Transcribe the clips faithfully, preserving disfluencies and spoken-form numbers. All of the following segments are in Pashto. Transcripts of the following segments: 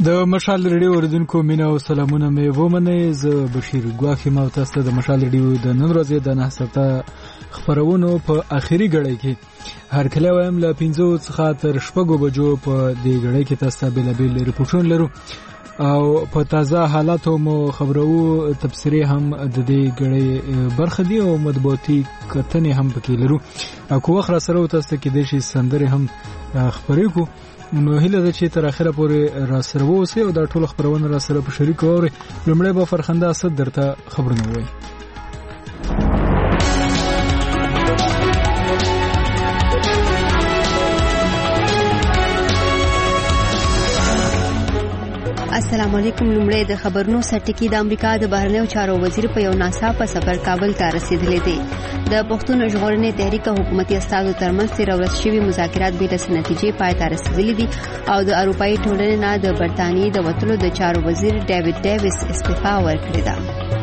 د مشال ریډیو اوریدونکو مینه او سلامونه مې ومنئ. زه بشیر ګواښ یم او تاسو ته د مشال ریډیو د نن ورځې د نه ساعته خپرونو په اخري ګړۍ کې هر کله وایم له پنځو څخه تر شپږو بجو په دې ګړۍ کې تاسو ته بېلابېل رپورټونه لرو او په تازه حالاتو مو خبرو تبصرې هم د دې ګړۍ برخه دي او مطبوعاتي کتنې هم پکې لرو. او کو وخت را سره تاسو ته کې د شي سندرې هم خبرې کو نو هله د چې تر اخره پورې را سره ووسی او دا ټول خبرونه را سره په شریک اوري. لومړی به فرخنده اسد درته خبرونه وایي. السلام علیکم. لومړی د خبرونو سرټکی. د امریکا د بهرنیو چارو وزیر په یو ناڅاپه سفر کابل ته رسیدلی دی. د پښتون ژغورنې تحریک او حکومتي استازو ترمنځ تېره ورځ شوي مذاکرات بې له نتیجې پای ته رسیدلي دي او د اروپایي ټولنې نه د برطانیې د وتلو د چارو وزیر ډیوډ ډیویس استعفا ورکړې ده.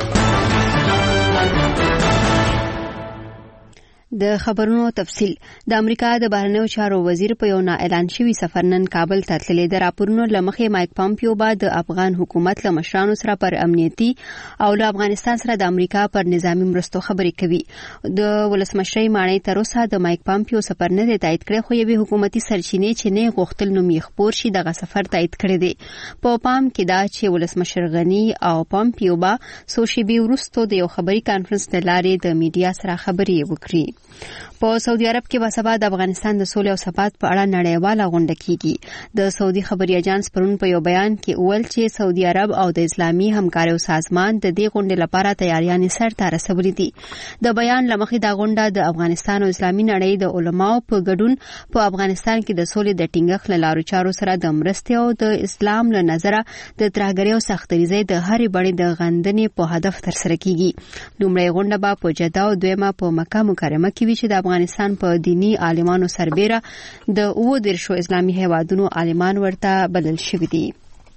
د خبرونو تفصیل. د امریکا د بهرنیو چارو وزیر په یو نا اعلان شوی سفر نن کابل ته تللی دی. راپورونو له مخې مایک پامپیو به د افغان حکومت له مشرانو سره پر امنیتي او له افغانستان سره د امریکا پر نظامی مرستو خبرې کوي. د ولسمشرۍ ماڼۍ تر اوسه د مایک پامپیو سفر نه دی تایید کړی، خو یوې حکومتي سرچینې چې نه غوښتل نوم یې خپور شي دغه سفر تایید کړی دی. په پام کې دا چې ولسمشر غني او پامپیو به څو شېبې وروسته د یو خبري کانفرنس له لارې د میډیا سره خبرې وکړي. په سعودي عرب کې به سبا د افغانستان د سولې او ثبات په اړه نړیواله غونډه کیږي. د سعودي خبري اژانس پرون په یو بیان کې وویل چې سعودي عرب او د اسلامي همکاریو سازمان د دې غونډې لپاره تیاریانې سر ته رسولې دي. د بیان له مخې دا غونډه د افغانستان او اسلامي نړۍ د علماو په ګډون په افغانستان کې د سولې د ټینګښت له لارو چارو سره د مرستې او د اسلام له نظره د ترهګرۍ او سختریزۍ د هرې بڼې د غندنې په هدف ترسره کیږي. لومړی غونډه به په جده او دویمه په مکه مکرمه کې وي چې د افغانستان په دینی عالمانو سربېره د اووه دېرشو اسلامي هیوادونو عالمان ورته بلل شوي دي.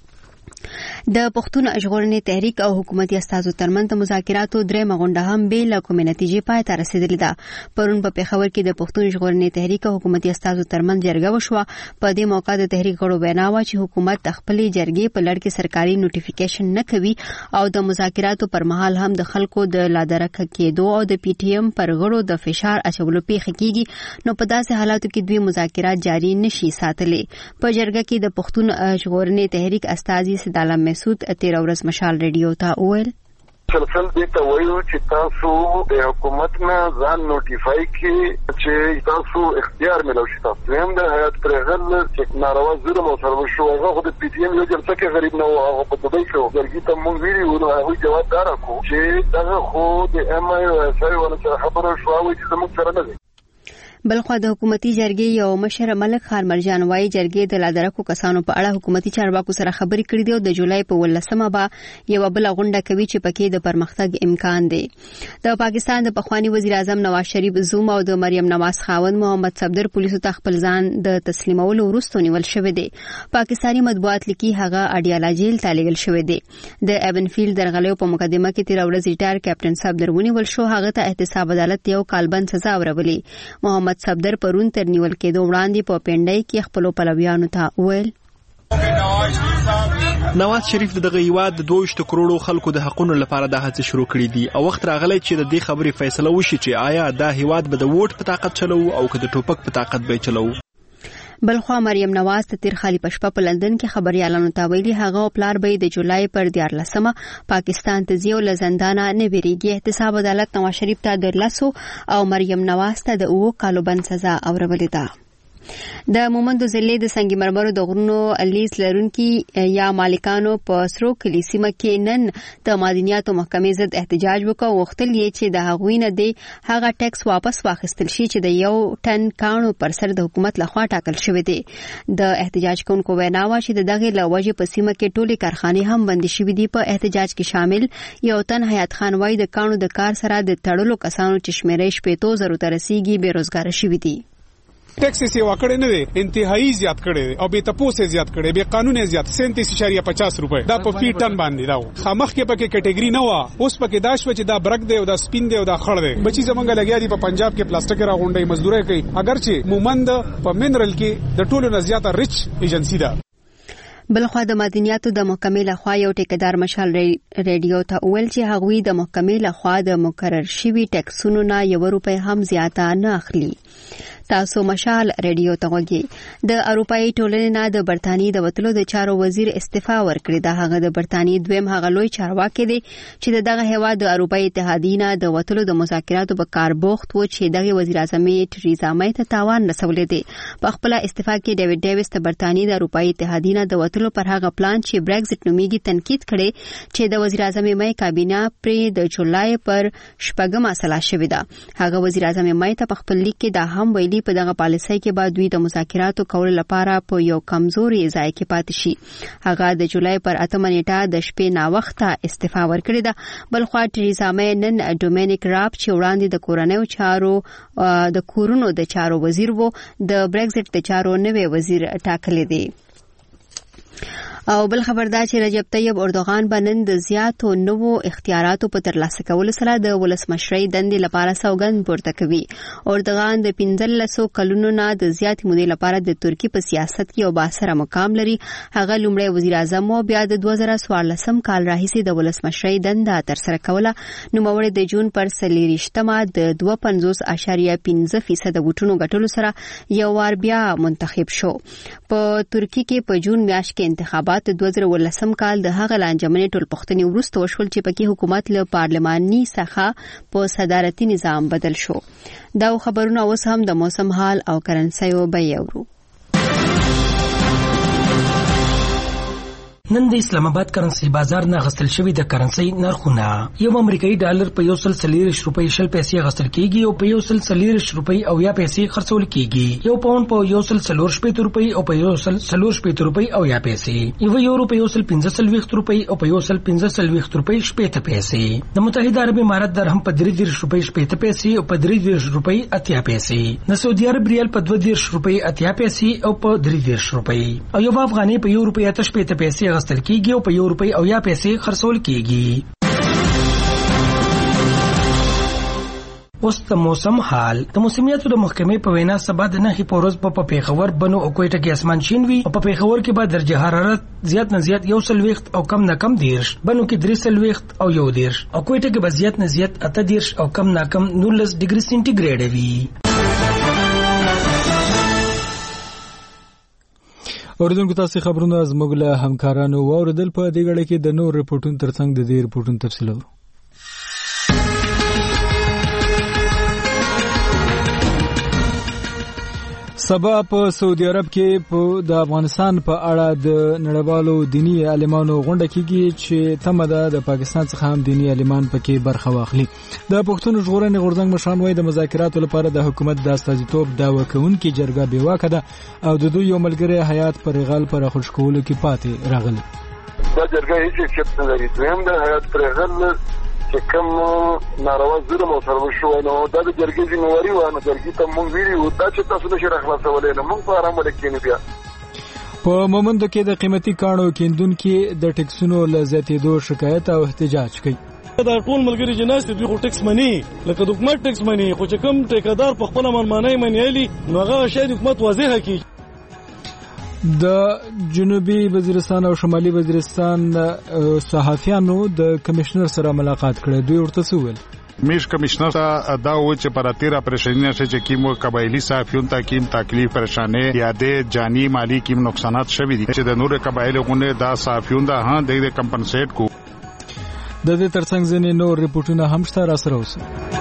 د پښتون ژغورنې تحریک او حکومتي استازو ترمنځ د مذاکراتو درېمه غونډه هم بې له کومې نتیجې پای ته رسیدلې ده. پرون په پېښور کې د پښتون ژغورنې تحریک او حکومتي استازو ترمنځ جرګه وشوه. په دې موقع د تحریک غړو وینا وه چې حکومت د خپلې جرګې په لړ کې سرکاري نوټیفیکیشن نه کوي او د مذاکراتو پر مهال هم د خلکو د لادرکه کېدو او د پی ټي ایم پر غړو د فشار اچولو پیښې کیږي، نو په داسې حالاتو کې دوی مذاکرات جاري نشي ساتلی. په جرګه کې د پښتون ژغورنې تحریک استازي سدالم مسعود تیره ورځ مشال ریډیو ته وویل سلسل دې ته وایو چې تاسو د حکومت نه ځان نوټیفای کړئ چې تاسو اختیار ملو شي. تاسو هم د حیات پرغل چې ناروا ظلم او سرور شو هغه خو د پی ټی ایم یو جلسه کې غریب نه و، هغه په دبي کې ورګي ته مونږ ویلي نو هغه جواب دار کو چې دا خو د ام ای او اس ای ونه خبره شو او چې موږ سره نه. بلخو د حکومتي جرګې یو مشر ملک خان مرجان وايي جرګې د لادرکو کسانو په اړه حکومتي چارواکو سره خبرې کړې دي او د جولای په ولسمه به یو بل غونډه کوي چې پکې د پرمختګ امکان دی. د پاکستان د پخوانی وزیر اعظم نواز شریف زوم او د مریم نواز خاوند محمد صفدر پولیسو ته خپل ځان د تسلیمولو وروسته نیول شوی دی. پاکستانی مطبوعات لیکي هغه اډیالا جیل ته لیږل شوی دی. د ایونفیلډ درغلیو په مقدمه کې تیر ورځ ریټایر کیپټن صفدر ونیول شو. هغه ته احتساب عدالت یو کال بند سزا ورولې. محمد صفدر پرون تر نیول کېدو وړاندې په پنډۍ کې خپلو پلویانو ته وویل نواز شریف دغه هیواد د دوه کروڑو خلکو د حقونو لپاره د هڅې شروع کړې دي او وخت راغلی چې د دې خبرې فیصله وشي چې آیا دا هیواد به د ووټ په طاقت چلو او که د ټوپک په طاقت به چلو. بلخوا مریم نواز ته تیر خالی پشپه په لندن کې خبريالانو ته ویلي هغه او پلار به د جولای پر دیارلسمه پاکستان ته ځي او له زندانه نه بیریږي. احتساب عدالت نواز شریف ته د لسو او مریم نواز ته د اوو کالو بند سزا اورولې ده. د مومندو ضلع د سنگ مرمرو د غرونو لیز لرونکي یا مالکانو په سرو کلی سیمه کې نن د معدنیاتو محکمې ضد احتجاج وکړ. وغوښتل یې چې د هغوی نه دی هغه ټیکس واپس واخیستل شي چې د یو ټن کاڼو پر سر د حکومت لخوا ټاکل شوی دی. د احتجاج کوونکو وینا وه چې د دغې له وجې په سیمه کې ټولې کارخانې هم بندې شوي دي. په احتجاج کې شامل یو تن حیات خان وایي د کاڼو د کار سره د تړلو کسانو چې شمیرې شپېتو زرو ته رسیږي بېروزګاره شوي دي. ټیکس یې واکړې نه دی، انتهایی زیات کړی دی او به تپوسه زیات کړی، به قانون زیات سینتیس اشاریه پچاس روپے دا په فی ټن باندې دا خامخ کې پکې کټګری نه و. اوس پکې دا شو چې دا برګ دی او دا سپین دی او دا خړ دی. بچی زمونږ لګیا دي په پنجاب کې پلاستیک راغونډي مزدوري کوي، اگر چې مومند په منرل کې د ټولو نه زیاته ریچ ایجنسی ده. بلخوا د مدنیاتو د محکمې لخوا یو ټیکدار مشال ریډیو ته ویل چې هغوی د محکمې لخوا د مقرر شوي ټیکسونو نه یو روپۍ هم زیاته نه اخلي. تاسو مشال ریډیو ته وګورئ. د اروپאי ټولنې نه د برتانیې د وتلو د چارو وزیر استعفا ورکړې ده. هغه د برتانیې دویم هغه لوی چارواکي دی چې دغه هیواد د اروپאי اتحادیې نه د وتلو د مذاکراتو په کار بوخت و چې دغه وزیر اعظم ټریزا مې ته تاوان رسولې دی. په خپل استعفا کې ډیوډ ډیویس د برتانیې د اروپאי اتحادیې نه د وتلو پر هغه پلان چې برګزټ نومیږي تنقید کړي چې د وزیر اعظم مې کابینه پر د جولای پر شپږمه سلا شوې ده. هغه وزیر اعظم مې ته په خپل لیک کې دا هم ویلي په دغه پالیسۍ کې بعد دوی د مذاکراتو کولو لپاره په یو کمزوري ځای کې پاتې شي. هغه د جولای پر اتمه نیټه د شپې نا وخته استعفا ورکړې ده. بلخوا ټریزا مې نن ډومینیک راب چې وړاندې د کورنیو چارو د کورونو د چارو وزیر وو د برګزټ د چارو نوې وزیر ټاکلې دی. او بل خبر دا چې رجب طیب اردوغان بنن د زیاتو نوو اختیاراتو په ترلاسه کولو سره د ولسمشرۍ دندې لپاره سوګند پورته کوي. اردوغان د پنځلسو کلونو نه د زیاتې مودې لپاره د ترکی په سیاست کې یو باثره مقام لري. هغه لومړی وزیر اعظم او بیا د دوه زره څوارلسم کال راهیسې د ولسمشرۍ دنده ترسره کوله. نوموړی د جون پر څلېرویشتمه د دوه پنځوس اعشاریه پنځه فیصده ووټونو ګټلو سره یو وار بیا منتخب شو. په ترکی کې په جون میاشت کې انتخابات د دوه زره ولسم کال د هغه لانجمنې ټول پښتني وروسته وشول چې پکې حکومت له پارلماني څخه په صدارتي نظام بدل شو. دا خبرونه اوس هم د موسم حال او کرنسیو بیه ورو. نن د اسلام آباد کرنسي بازار نه غستل شوی د کرنسي نرخونه یو امریکایي ډالر په یو سل څلوېښت روپۍ شل پیسې غستل کیږي او په یو سل څلوېښت روپۍ او یا پیسې خرڅول کیږي. یو پاوند په یو سل څلور شپېته روپۍ او په یو سل څلور شپېته روپۍ او یا پیسې. یو یورو په یو سل پنځه څلوېښت روپۍ او په یو سل پنځه څلوېښت روپۍ شپېته پیسې. د متحده عرب امارات درهم په درې دېرش روپۍ شپېته پیسې او په درې دېرش روپۍ اتیا پیسې. د سعودي عرب ریال په دوه دېرش روپۍ اتیا پیسې او په درې دېرش روپۍ. او یو افغاني په یو روپۍ اته شپېته پیسې غستل کیږي او په یو روپۍ او یا پیسې خرڅول کیږي. اوس د موسم حال. د موسمیاتو د محکمې په وینا سبا د نهي په ورځ په پیښور بنو او کوټه کې اسمان شین وي او په پیښور کې به درجه حرارت زیات نه زیات یو څلوېښت او کم نه کم دېرش، بنو کې درې څلوېښت او یو دېرش، او کوټه کې به زیات نه زیات اته دېرش او کم نه کم نولس ډیګري سینټیګریډ وي. اوریدونکو تاسو خبرونه زموږ له همکارانو واوریدل. په دې غړي کې د نور ریپورتونو ترڅنګ د دې ریپورتونو تفصیل اورو. سبا په سعودي عرب کې په د افغانستان په اړه د نړیوالو دینی عالمانو غونډه کیږي چې تمه ده د پاکستان څخه هم دینی عالمان پکې برخه واخلي. د پښتون ژغورنې غورځنګ مشران وايي د مذاکراتو لپاره د حکومت د استازیتوب دعوه کوونکي جرګه بې واکه ده او د دوی یو ملګری حیات پر غل پر خوش کولو کې پاتې راغلی. دا جرګه هیڅ چپ نه لري. دویم د حیات پر غل چې کوم ناروا ظلم او سرور شو نو دا د جرګې ذمہواری و نه جرګې ته مونږ ویلو دا چې تاسو نشئ راخلاصولای نو مونږ په آرام ولیکینو. بیا په مومندو کې د قیمتي کانو کیندونکو د ټیکسونو له زیاتېدو شکایت او احتجاج کوي. دا ټول ملګری جناس دوی خو ټیکس مني لکه د حکومت ټیکس مني، خو چې کوم ټیکدار په خپل منمنۍ منیالي نو هغه شاید حکومت واضح کړي. د جنوبي وزیرستان او شمالي وزیرستان صحافیانو د کمشنر سره ملاقات کړه. دوی ورته وویل میش کمشنر ته دا و چې پر تیرا پریشانیاں سے چې کیمو قبایلی صحافیون ته کیم تکلیف پریشانه یادې جانی مالی کیم نقصانات شوي دي چې د نور قبایلونه دا صحافیون دا ها د کمپنسیټ کو. د دې ترڅنګ ځینې نور ریپورتونه هم شته را سره اوسه.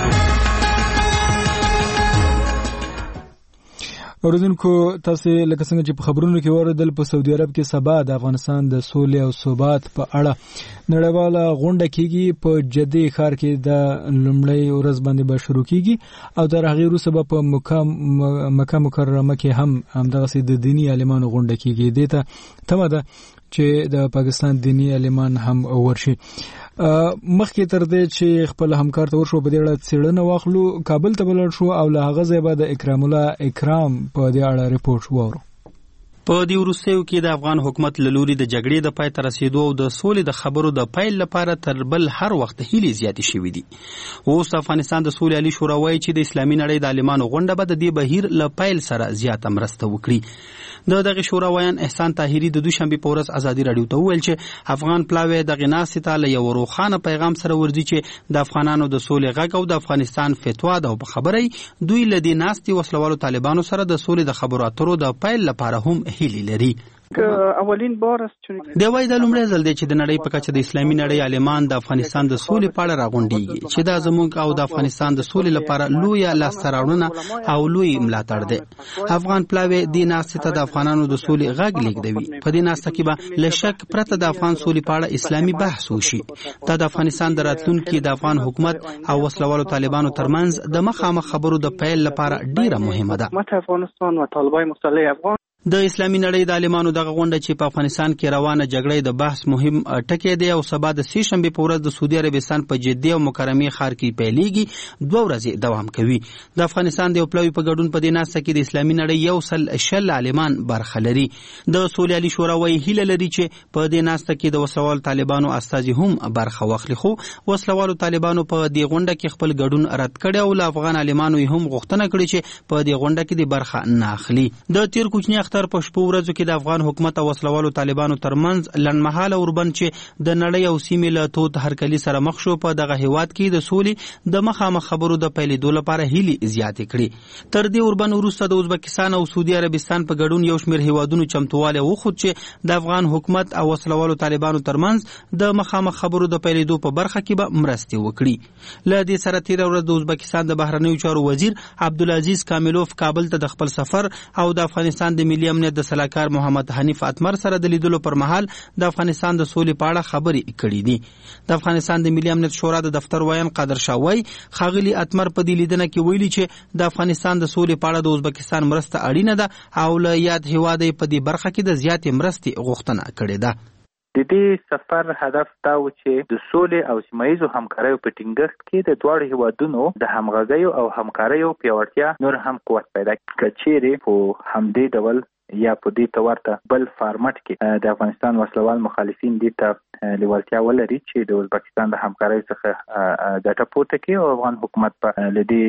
اوریدونکو تاسو لکه څنګه چې په خبرونو کې اوریدل په سعودي عرب کې سبا د افغانستان د سولې او ثبات په اړه نړیواله غونډه کیږي. په جدي ښار کې د لومړۍ ورځ باندې به شروع کیږي او د هغې وروسته په مکه مکرمه کې هم همدغسې د دینی عالمانو غونډه کیږي. دې ته تمه ده چې د پاکستان دینی عالمان هم ورشي. مخکې تر دې چې خپل همکار ته ورشو په دې اړه څېړنه واخلو کابل ته بلل شو او له هغه ځای به د اکرام الله اکرام په دې اړه ریپورت واورو. په دې وروستیو کې د افغان حکومت له لوري د جګړې د پای ته رسیدو او د سولې د خبرو د پیل لپاره تر بل هر وخت هیلې زیاتې شوې دي. اوس افغانستان د سولې عالی شورا وایي چې د اسلامي نړۍ د عالمانو غونډه به د دې بهیر له پیل سره زیاته مرسته وکړي. د دغه شورا ویان احسان طاهری د دوشنبه په ورځ ازادي رادیو ته ویل چې افغان پلاوی د غناستې ته له یو روخانه پیغام سره ورځي چې د افغانانو د سولې غږ او د افغانستان فتوا ده او په خبري دوی له دې ناستي وسلوالو طالبانو سره د سولې د خبرو اترو د پیل لپاره هم هیلې لري. اولین بار د وای د لومړی ځل دی چې د نړۍ په کچه د اسلامي نړۍ عالمان د افغانستان د سولې په اړه راغونډيږي چې دا زموږ او د افغانستان د سولې لپاره لوی لاسته راوړنه او لوی ملاتړ دی. افغان پلاوی د ناستې ته د افغانانو د سولې غږ لیږدوي. په دې ناسته کې به له شک پرته د افغان سولې په اړه اسلامي بحث وشي. دا د افغانستان د راتلونکي د افغان حکومت او وسلوالو طالبانو ترمنځ د مخامخ خبرو د پیل لپاره ډیره مهمه ده. افغانستان او طالبان مسلح افغان د اسلامي نړۍ د عالمانو دغه غونډه چې په افغانستان کې روانه جګړه د بحث مهم ټکی دی او سبا د سې شنبه په ورځ د سعودي عربستان په جدي او مکرمه ښار کې پیلېږي دوه ورځې دوام کوي. د افغانستان د پلوي په ګډون په دې ناسته کې د اسلامي نړۍ یو سل شل عالمان برخه لري. د سولې شورا وایي هیله لري چې په دې ناسته کې د وسوال طالبانو استازي هم برخه واخلي. خو وسلوالو طالبانو په دې غونډه کې خپل ګډون رد کړی او له افغان عالمانو هم غوښتنه کړې چې په دې غونډه کې د برخه نه اخلي. د تیر کوچنی تر په شپو ورځو کې د افغان حکومت او وسلوالو طالبانو ترمنځ لنډمهاله اوربند چې د نړۍ او سیمې له توت هرکلي سره مخ شو په دغه هیواد کې د سولې د مخامخ خبرو د پیلېدو لپاره هیلې زیاتې کړې. تر دې اوربند وروسته د ازبکستان او سعودي عربستان په ګډون یو شمېر هیوادونو چمتواله وښود چې د افغان حکومت او وسلوالو طالبانو ترمنځ د مخامخ خبرو د پیلېدو په برخه کې به مرستې وکړي. له دې سره تیر ورځ د ازبکستان د بهرنیو چارو وزیر عبدالعزیز کاملوف کابل ته د خپل سفر او د افغانستان د ملي امنیت د سلاکار محمد حنیف اتمر سره د لیدلو پر مهال د افغانستان د سولې په اړه خبرې کړې دي. د افغانستان د ملي امنیت شورا د دفتر ویان قادر شاوی خاغلی اتمر په دې لیدنه کې ویلي چې د افغانستان د سولې په اړه د ازبکستان مرسته اړینه ده او له یاد هیواد په دې برخه کې د زیاتې مرستې غوښتنه کړې ده. د دې سفر هدف دا و چې د سولې او سیمایي همکاریو په ټینګښت کې د دواړو هیوادونو د همغږۍ او همکاریو پیاوړتیا نور هم قوت پیدا کړي. چیرې په همدې ډول یا په دې تورته بل فارمټ کې د افغانستان وسلوال مخالفین دې ته لیوالتیا ولري چې د ازبکستان د همکارۍ څخه ګټه پورته کړي او افغان حکومت په لدی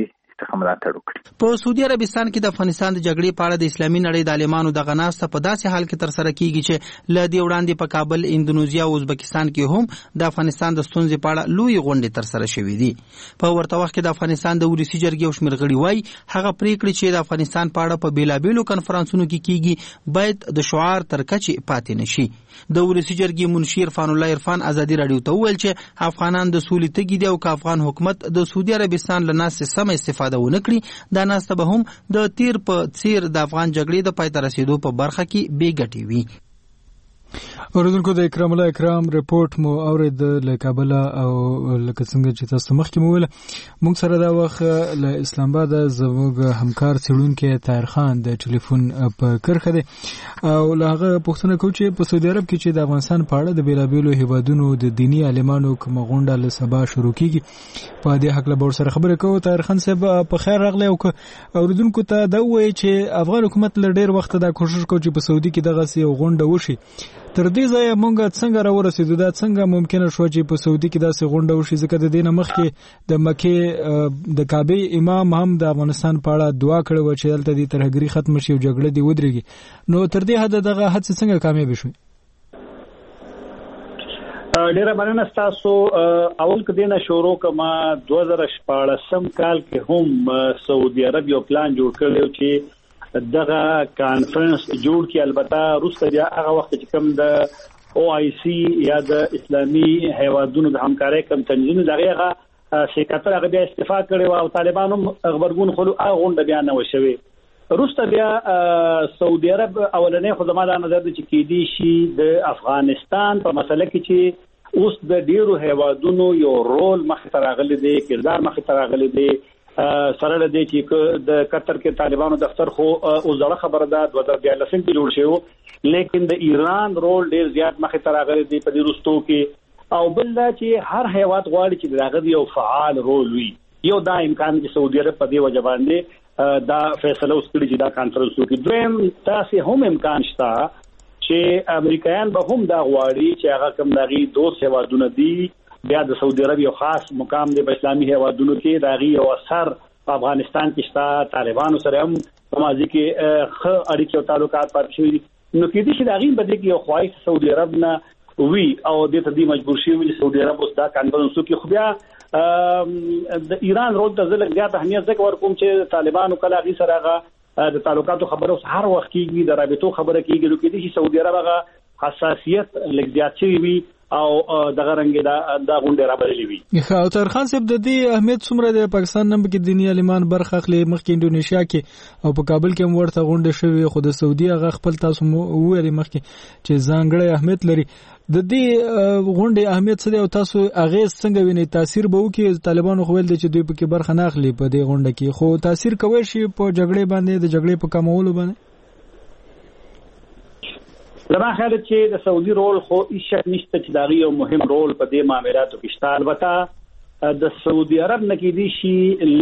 په سعودي عربستان کې د افغانستان د جګړې په اړه د اسلامي نړۍ د عالمانو د غناسته په داسې حال کې تر سره کیږي چې ل دې وړاندې په کابل اندونیزیا او ازبکستان کې هم د افغانستان د ستونزې په اړه لوی غونډې تر سره شوې دي. په ورته وخت کې د افغانستان د ولسی جرګې او شمېر غړي وایي هغه پریکړې چې د افغانستان په اړه په بیلابېلو کنفرانسونو کې کیږي باید د شعار تر کچې پاتې نشي. د ولسی جرګې منشي عرفان الله عرفان ازادي رادیو ته وویل چې افغانان د سولې تږي دي او که افغان حکومت د سعودي عربستان له ناستې سمه استفاده ونه کړي دا ناسته به هم د تیر په څیر د افغان جګړې د پای ته رسیدو په برخه کې بې ګټې وي. اوریدونکو د اکرام الله اکرام رپورت مو اورید له کابل او لکه څنګه چې تاسو مخکې مو ویل موږ سره دا وخت له اسلام آباد زموږ همکار څېړونکی طاهر خان د ټلیفون په کرښه دی او له هغه پوښتنه کوو چې په سعودي عرب کې چې د افغانستان په اړه د بیلابېلو هیوادونو د دیني عالمانو کومه غونډه له سبا شروع کیږي په دې حق له به سره خبرې کوو. طاهر خان صاحب په خیر راغلی او اوریدونکو ته دا ووایي چې افغان حکومت له ډېر وخته دا کوشش کوي چې په سعودي کې دغسې یو غونډه وشي. تر دې ځایه مونږ څنګه راورسېدو دا څنګه ممکنه شوه چې په سعودي کې داسې غونډه وشي ځکه د دې نه مخکې د مکې د کعبې امام هم د افغانستان په اړه دعا کړې وه چې دلته دې ترهګري ختمه شي او جګړه دې ودرېږي. نو تر دې حده دغه هڅې څنګه کامیابې شوې؟ ډیره مننه ستاسو. اول که دې نه شروع کومه دوه زره شپاړسم کال کې هم سعودي عرب یو پلان جوړ کړی چې دغه کانفرنس جوړ کی. البته روسته بیا هغه وخت چې کوم د او آی سی یا د اسلامي هیوادونو د همکارۍ کوم تنظیم دغه سیکاتر هغه بیا استعفا کړی او طالبانو خبرګون خلو هغه غونډه بیا نه وشوي. روسته بیا سعودي عرب اولنې خو زما د نظر چې کېدی شي د افغانستان په مسله کې چې اوس د ډیرو هیوادونو یو رول مخې ته راغلی دی کردار مخې ته راغلی دی سره لدې چې د قطر کې طالبانو دفتر خو او زړه خبره ده دوه زره دیارلسم کې جوړ شو لیکن د ایران رول ډیر زیات مخې ته راغلی دی په دې وروستو کې او بل دا چې هر هیواد غواړي چې دغه یو فعال رول وي. یو دا امکان چې سعودي عرب په دې وجه باندې دا فیصله وکړي چې دا کانفرنس وکړي. دویم تاسو هم امکان شته چې امریکایان به هم دا غواړي چې هغه کوم دغه دوه هیوادونه دي بیا د سعودي عرب یو خاص مقام دی په اسلامي هیوادونو کې داغي یو اثر په افغانستان کې شته، طالبانو سره هم په ماضي کې ښه اړیکې او تعلقات پاتې شوي دي. نو کېدای شي د هغې په دې کې یو خواهش سعودي عرب نه وي او دې ته دې مجبور شوي چې سعودي عرب اوس دا کانفرنس وکړي. خو بیا د ایران رول ته زه لږ زیات اهمیت ځکه ورکوم چې طالبانو کله هغې سره هغه د تعلقاتو خبره اوس هر وخت کېږي، د رابطو خبره کېږي. نو کېدای شي سعودي عرب هغه حساسیت لږ زیات شوی وي او دغه رنګ دا د غونډې رابللې وي. خو تر خان صاحب د دې اهمیت څومره د پاکستان نن کې دینی عالمان برخه اخلي، مخکې انډونیشیا کې او په کابل کې هم ورته غونډه شوې، خو د سعودي هغه خپل تاسو وویل مخکې چې ځانګړی اهمیت لري. د دې غونډې اهمیت څه دی او تاسو اغیز څنګه وینئ؟ تاثیر به وکړي؟ طالبانو خو ویل چې دوی پکې برخه نه اخلي په دې غونډه کې، خو تاثیر کوي شي په جګړې باندې، د جګړې په کمولو باندې؟ زما خیال چې د سعودي رول خو هیڅ شک نشته چې دا یو مهم رول په دې معاملاتو کې شته. البته د سعودي عرب نه کېدای شي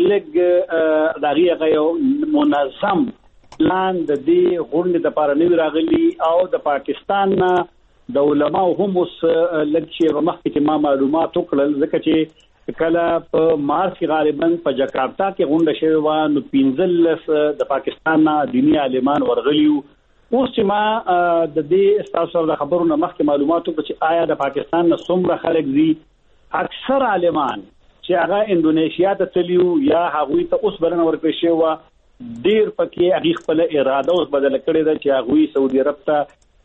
لږ دا هغه یو منظم پلان د دې غونډې لپاره نه راغلی او د پاکستان نه د علماو هم اوس لږ چې مخکې چې ما معلومات وکړل، ځکه چې کله په مارچ کې غالبا په جکارتا کې غونډه شوې وه نو پنځلس د پاکستان نه دیني عالمان ورغلي وو. اوس چې ما د دې ستاسو سره د خبرو نه مخکې معلومات وکړه چې آیا د پاکستان نه څومره خلک ځي، اکثر عالمان چې هغه انډونیشیا ته تللي یا هغوی ته اوس بلنه ورکړې شوې وه، ډېر پکې هغې خپله اراده اوس بدله کړې ده چې هغوی سعودي عرب ته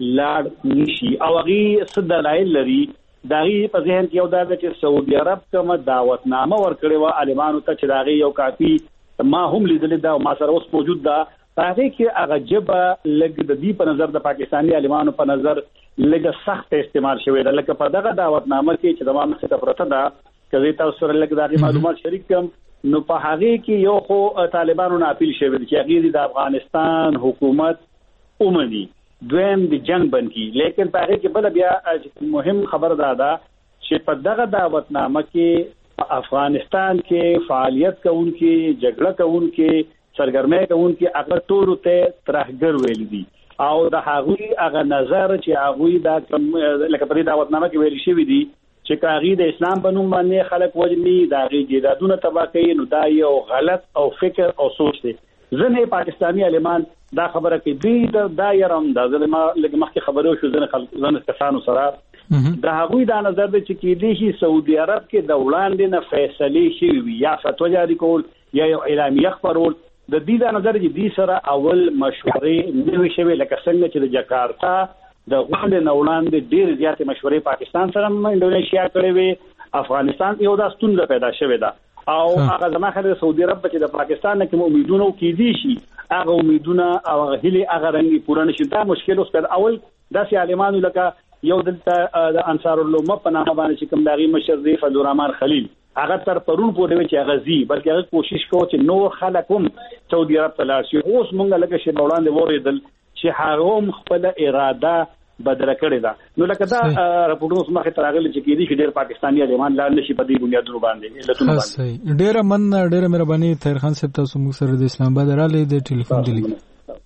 لاړ نشي او هغې څه دلایل لري. د هغې په ذهن کې یو دا ده چې سعودي عرب کومه دعوتنامه ورکړې وه عالمانو ته چې د هغې یو کاپي ما هم لیدلې ده او ما سره اوس موجود ده، هغه کې هغه جبه لګ د دې په نظر د پاکستاني عالمانو په نظر لګ سخت استعمال شوی ده. لکه په دغه دعوتنامه کې چې د ما مخې ته پرته ده، کله تاسو سره لګ د معلومات شریک کوم، نو په هغه کې یو خو طالبانو نه اپیل شوی دی چې هغه د افغانستان حکومت اومني، دویم د جنگ بندي. لیکن په هغه کې بل بیا مهم خبر ده دا چې په دغه دعوتنامه کې افغانستان کې فعالیت کوونکي، جګړه کوونکي، سرګرمۍ کوونکي هغه ټول ته ترهګر ویل دي او د هغوی هغه نظر چې هغوی دا لکه په دې دعوتنامه کې ویل شوی دي چې کاغي د اسلام په نوم باندې خلک وجني، دا غي جیدادونه تباہ کوي، نو دا یو غلط او فکر او سوچ دی. ځنې پاکستاني عالمان دا خبره کوي دا دا يرم دا ځل ما لکه مخکې خبرو شو ځنه خلک ځنه کسانو سره دا هغوی دا نظر دی چې کې دي چې سعودي عرب کې د وړاندې نه فیصله شي یا فتوا جاری کول یا یو اعلامیه خبرول. د دې دا نظر چې دې سره اول مشورې نوي شوي، لکه څنګه چې د جکارتا د غونډې نه وړاندې ډېر زیاتې مشورې پاکستان سره انډونیشیا کړې وې، افغانستان یو دا ستونزه پیدا شوې ده او هغه زما خیال د سعودي عرب چې د پاکستان نه کوم امیدونه کېدي شي هغه امیدونه او هیلې هغه رنګي پوره نشي. دا مشکل اوس پیدا اول داسې عالمانو لکه یو دلته د انصار الامه په نامه باندې چې کوم داغي مشر دی فضل الرحمن خلیل، هغه تر پرون پورې چې هغه زی بلکې هغه کوشش کوي چې نور خلک هم سعودي عرب ته لاړ شي. اوس مونږ لکه شی وړاندې وریدل چې هغه هم خپل اراده بدله کړې ده. نو لکه دا راپورټونه مخه تراغلي چې کېدي چې ډېر پاکستاني عالمان لاړ نشي په دې بنیادونو باندې علتونه باندې. ډېر من ډېر مهرباني طاهر خان صاحب، تاسو موږ سره د اسلام آباد راغلي د ټلیفون دلی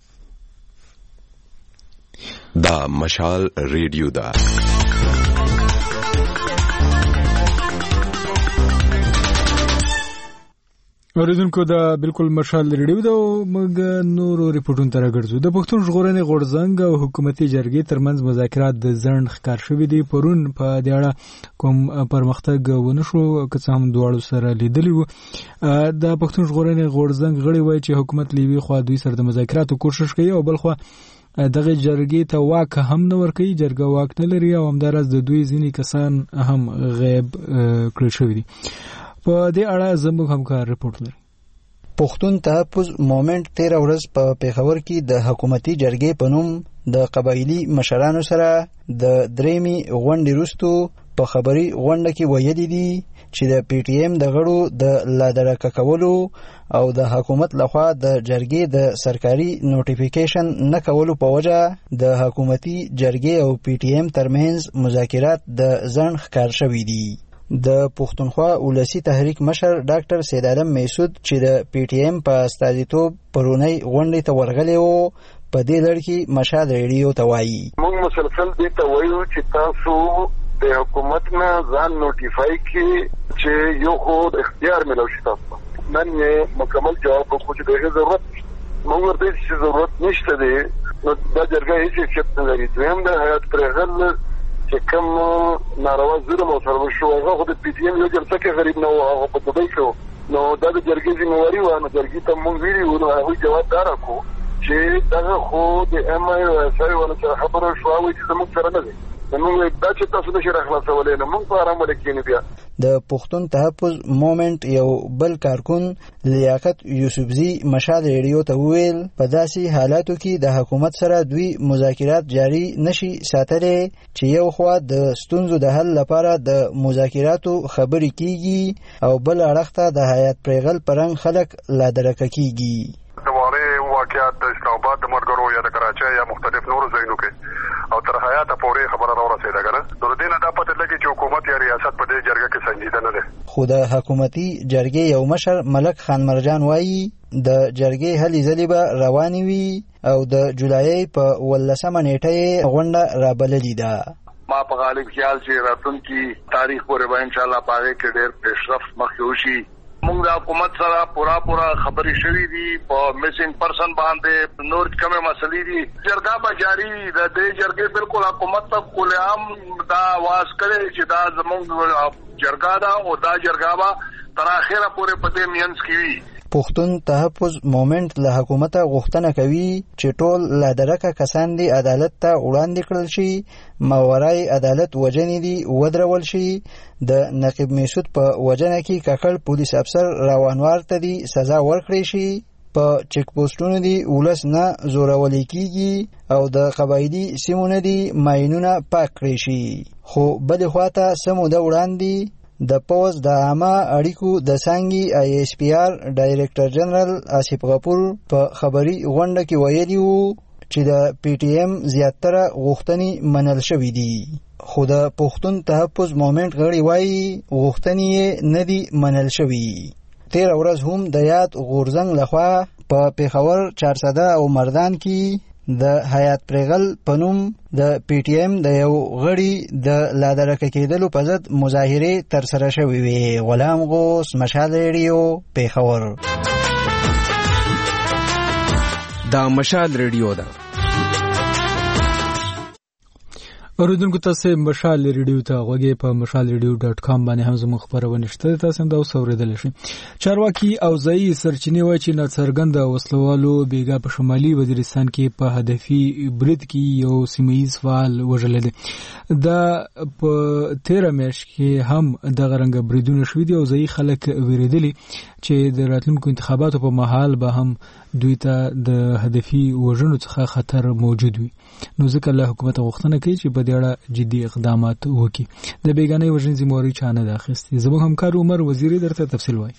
دا مشال ریډیو دا اوریدونکو دا بالکل مشال ریډیو دا موږ نورو ریپورتونو ته راګرځو. د پښتون ژغورنې غورځنګ او حکومتي جرګې ترمنځ مذاکرات د ځنډ ښکار شوي دي. پرون په دې اړه کوم پرمختګ ونه شو، که څه هم دواړو سره لیدلي وو. د پښتون ژغورنې غورځنګ غړي وایي چې حکومت له یوې خوا دوی سره د مذاکراتو کوشش کوي او بل خوا دغه جرګې ته واک هم نه ورکوي، جرګه واک نه لري او همداراز د دوی ځینې کسان هم غیب کړل شوي دي. په دې اړه زموږ همکار رپورټ لري. پښتون تحفظ مومنټ تیر ورځ په پیښور کې د حکومتي جرګې په نوم د قبایلی مشرانو سره د درېمي غونډې وروسته په خبري غونډه کې ویلي دي چې د پی ټی ایم د غړو د لادرکه کولو او د حکومت لخوا د جرګې د سرکاري نوټیفیکیشن نه کولو په وجه د حکومتي جرګې او پی ټی ایم ترمنځ مذاکرات د ځنډ ښکار شوي دي. د پښتونخوا ولسی تحریک مشر ډاکټر سید عالم میسود چې د پی ټی ایم په استازیتوب پرونی غونډې ته ورغلی وو په دې لړ کې مشال ریډیو ته وایي موږ مسلسل دې ته وایو چې تاسو د حکومت نه ځان نوټیفای کړئ چې یو خو اختیار ملو شي تاسو نن یې مکمل جواب وکړو چې دغه ضرورت موږ ورته چې ضرورت نشته دی نو دا جرګه هیڅ حیثیت نه لري. دویم د حیات پرېغل چې کوم ناروا ظلم ورسره وشو هغه خو د پی ټي ایم یو جلسه کې غریب نه و، هغه په دبۍ کې و، نو دا د جرګې ذمهواري وه. نو جرګې ته موږ ویلي وو، نو هغوی جواب دا راکړو چې دغه خو د ایم آی او ایس آی ونه سره خبره شوه، وایي چې زموږ سره نه دی. نو موږ دا چې تاسو نشئ راخلاصولی، نو موږ په ارام ولې کښېنو. بیا د پښتون تحفظ مومنټ یو بل کارکون لیاقت یوسفزي مشال ریډیو ته وویل په داسې حالاتو کې د حکومت سره دوی مذاکرات جاري نشي ساتلی چې یو خوا د ستونزو د حل لپاره د مذاکراتو خبرې کیږي او بل اړخ ته د حیات پرېغل په رنګ خلک لادرکه کیږي. د وارې واقعات د اسلام آباد د مرګرو یا د کراچۍ یا مختلف نورو ځایونو کې او تر حیاته پورې خبره راورسېده کنه. نو دې نه دا پته لګي چې حکومت یا ریاست په دې جرګه کې سنجیده نه دی. خو د حکومتي جرګې یو مشر ملک خان مرجان وایي د جرګې هلې ځلې به روانې وي او د جولای په ولسمه نیټه یې غونډه رابللې ده. ما په غالب خیال چې راتلونکي تاریخ پورې به انشاءالله په هغې کې ډېر پیشرفت مخکې وشي. موږ د حکومت سره پورا پورا خبرې شوې دي په میسنګ پرسن باندې، نور کومه مسلې دي. جرګه به جاری وي. د دې جرګې بالکل حکومت ته کله عام دا واس کړي چې دا زموږ جرګه ده او دا جرګه به تر اخره پورې په دې مینس کې وي. پښتون تحفظ مومنټ له حکومته غوښتنه کوي چې ټول لادرکه کسان دي عدالت ته وړاندې کړل شي، ماورای عدالت وجنې دي ودرول شي. د نقیب میسود په وجنه کې ککړ پولیس افسر روانوار ته دي سزا ورکړي شي. په چیک پوسټونو دي ولس نه زورولې کیږي او د قبایلي سیمو نه دي ماینونه پاک کړي شي. خو بلې خواته سمو د وړاندې د پوز د عامه اړیکو د څانګې آی ایس پی آر ډایرکټر جنرال آصف غفور په خبري غونډه کې ویلي وو چې د پی ټي ایم زیاتره غوښتنې منل شوې دي، خو د پښتون تحفظ مومنټ غړي وایي غوښتنې یې نه دي منل شوې. تېره ورځ هم د یاد غورځنګ لخوا په پېښور، چارسده او مردان کې د حیات پرېغل په نوم د پی ټي ایم د یو غړي د لادرکه کېدلو په ضد مظاهرې ترسره شوې وې. غلام غوث، مشال ریډیو، پېښور. دا مشال ریډیو ده. اوریدونکو تاسو مشال ریډیو ته غوږی په مشال ریډیو ډاټ کام باندې هم زموږ خبرونه شته، تاسو هم دا اوریدل شئ. چارواکي او ځایي سرچینې وایي چې ناڅرګنده وسلوالو بیګا په شمالي وزیرستان کې په هدفي برید کې یو سیمهییز فعال وژل دي. دا په تیره میاشت کې هم دغه رنګه بریدونه شوي دي او ځایي خلک ویریدلي چې د راتلونکو انتخاباتو په مهال به هم دوی ته د هدفي وژنو څخه خطر موجود وي. نو ځکه له حکومت غوښتنه کوي چې په دې اړه جدي اقدامات وکړي. د بیګانۍ وژنې ذمهواري چا نه ده اخیستې. زموږ همکار عمر وزیري درته تفصیل وایي.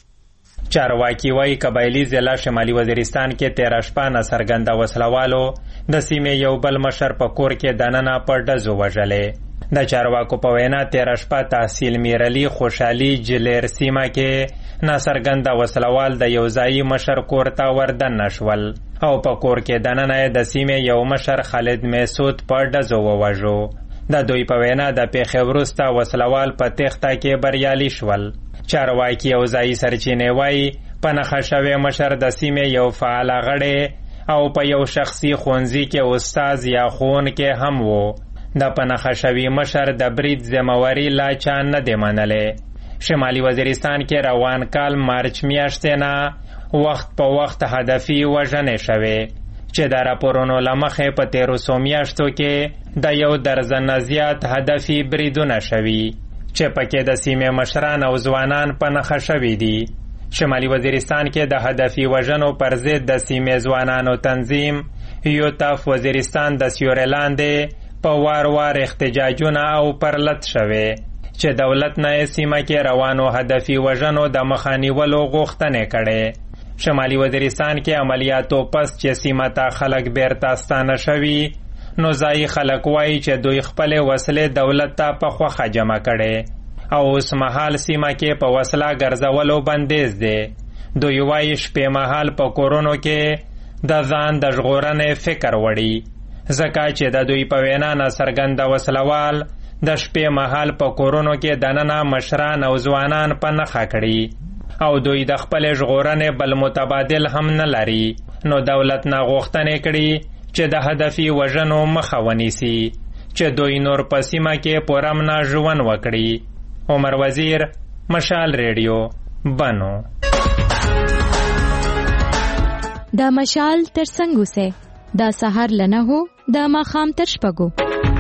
چارواکي وایي قبایلي ضلع شمالي وزیرستان کې تیره شپه ناڅرګنده وسلوالو د سیمې یو بل مشر په کور کې دننه په ډزو وژلې. د چارواکو په وینا تیره شپه تحصیل میرعلي خوشحالي جلیر سیمه کې ناڅرګنده وسلوال د یو ځایي مشر کور ته وردننه شول او په کور کې دننه د سیمې یو مشر خالد میسود په ډزو ووژو. د دوی په وینا د پیښې وروسته وسلوال په تېښته کې بریالي شول. چارواکي او ځایي سرچینې وایي په نښه شوی مشر د سیمې یو فعاله غړی او په یو شخصي ښوونځي کې استاد یا ښوونکی هم و. د په نښه شوي مشر د برید ذمهواري لا چا نه دی منلی. شمالي وزیرستان کې روان کال مارچ میاشتې نه وخت په وخت هدفي وژنې شوې چې د راپورونو له مخې په تېرو څو میاشتو کې د یو درزن زیات هدفي بریدونه شوي چې پکې د سیمې مشران او ځوانان په نښه شوي دي. شمالي وزیرستان کې د هدفي وژنو پر ضد د سیمې ځوانانو تنظیم یوتاف وزیرستان د سیورې لاندې په وار وار احتجاجونه او پرلت شوي چې دولت نه سیمه کې روانو هدفي وژنو د مخه نیولو غوښتنې کړې. شمالي وزیرستان کې عملیاتو پس چې سیمه ته خلک بیرته ستانه شوي نو ځایي خلک وایي چې دوی خپلې وسلې دولت ته په خوښه جمع کړې او اوس مهال سیمه کې په وسله ګرځولو بندیز دی. دوی وایي شپې مهال په کورونو کې د ځان د ژغورنې فکر وړي ځکه چې د دوی په وینا ناڅرګنده وسلوال د شپې مهال په کورونو کې دننه مشران او ځوانان په نښه کړي. او دوی د خپل ژغورنې بل متبادل هم نه لري، نو دولت نه غوښتنې کړي چې د هدفي وژنو مخه ونیسي، چې دوی نور په سیمه کې په امن ژوند وکړي. عمر وزیر، مشال ریډیو، بنو. دا مشال تر څنګه سه دا سحر لنه هو دا ماخام تر شپږو.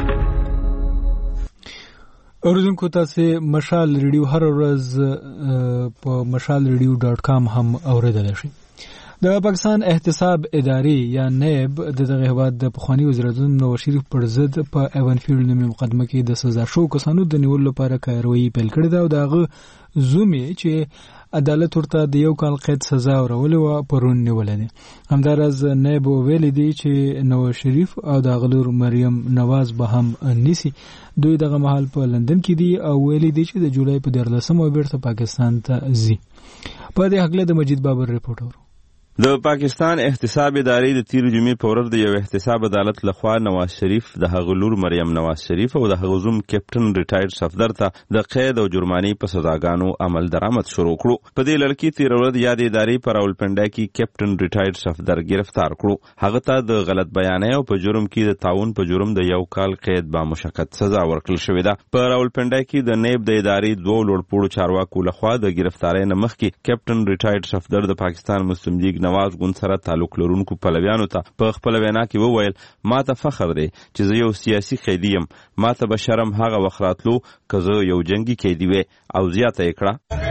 اوریدونکو تاسو مشال ریډیو هر ورځ په مشال ریډیو ډاټ کام هم اوریدلی شئ. د پاکستان احتساب اداري یا نیب د دغه هیواد د پخواني وزیر اعظم نواز شریف پر ضد په ایونفیلډ نومي مقدمه کې د سزا شو کسانو د نیولو لپاره کاروایي پیل کړې ده او د هغه زوم یې چې عدالت ورته د یو کال قید سزا ورولې وه پرون نیولی دی. همداراز نیب ویلي دی چې نواز شریف او د هغه لور مریم نواز به هم نیسي. دوی دغه مهال په لندن کې دي او ویلي دی چې د جولای په دیارلسمه بیرته پاکستان ته ځي. په دې هکله د مجید بابر رپورټ اورو. د پاکستان احتساب ادارې د تیر جمعې په ورځ د یو احتساب عدالت لخوا نواز شریف د هغه لور مریم نواز شریف او د هغه زوم کیپټن ریټایرډ صفدر ته د قید او جرمانې په سزاګانو عمل درآمد شروع کړو. په دې لړ کې تیر ورځ یاد ادارې په راولپنډۍ کې کیپټن ریټایرډ صفدر گرفتار کړو. هغه ته د غلط بیانۍ او په جرم کې د تعاون په جرم د یو کال قید با مشقت سزا ورکړل شوې ده. په راولپنډۍ کې د نیب د ادارې دوه لوړپوړو چارواکو لخوا د گرفتارۍ نه مخکې کیپټن ریټایرډ صفدر د پاکستان مسلم لیگ نواز ګوند سره تعلق لرونکو پلویانو ته په خپل وینا کې وویل ما ته فخر دی چې زه یو سیاسي قیدی یم، ما ته به شرم هغه وخت راتلو که زه یو جنگي قیدی وې. او زیاته یې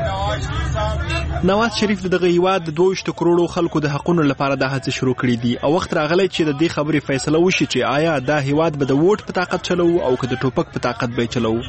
کړه نواز شریف دغه هیواد د دوه کروڑو خلکو د حقونو لپاره د هڅې شروع کړې دي او وخت راغلی چې د دې خبرې فیصله وشي چې آیا دا هیواد به د ووټ په طاقت چلو او که د ټوپک په طاقت به چلو.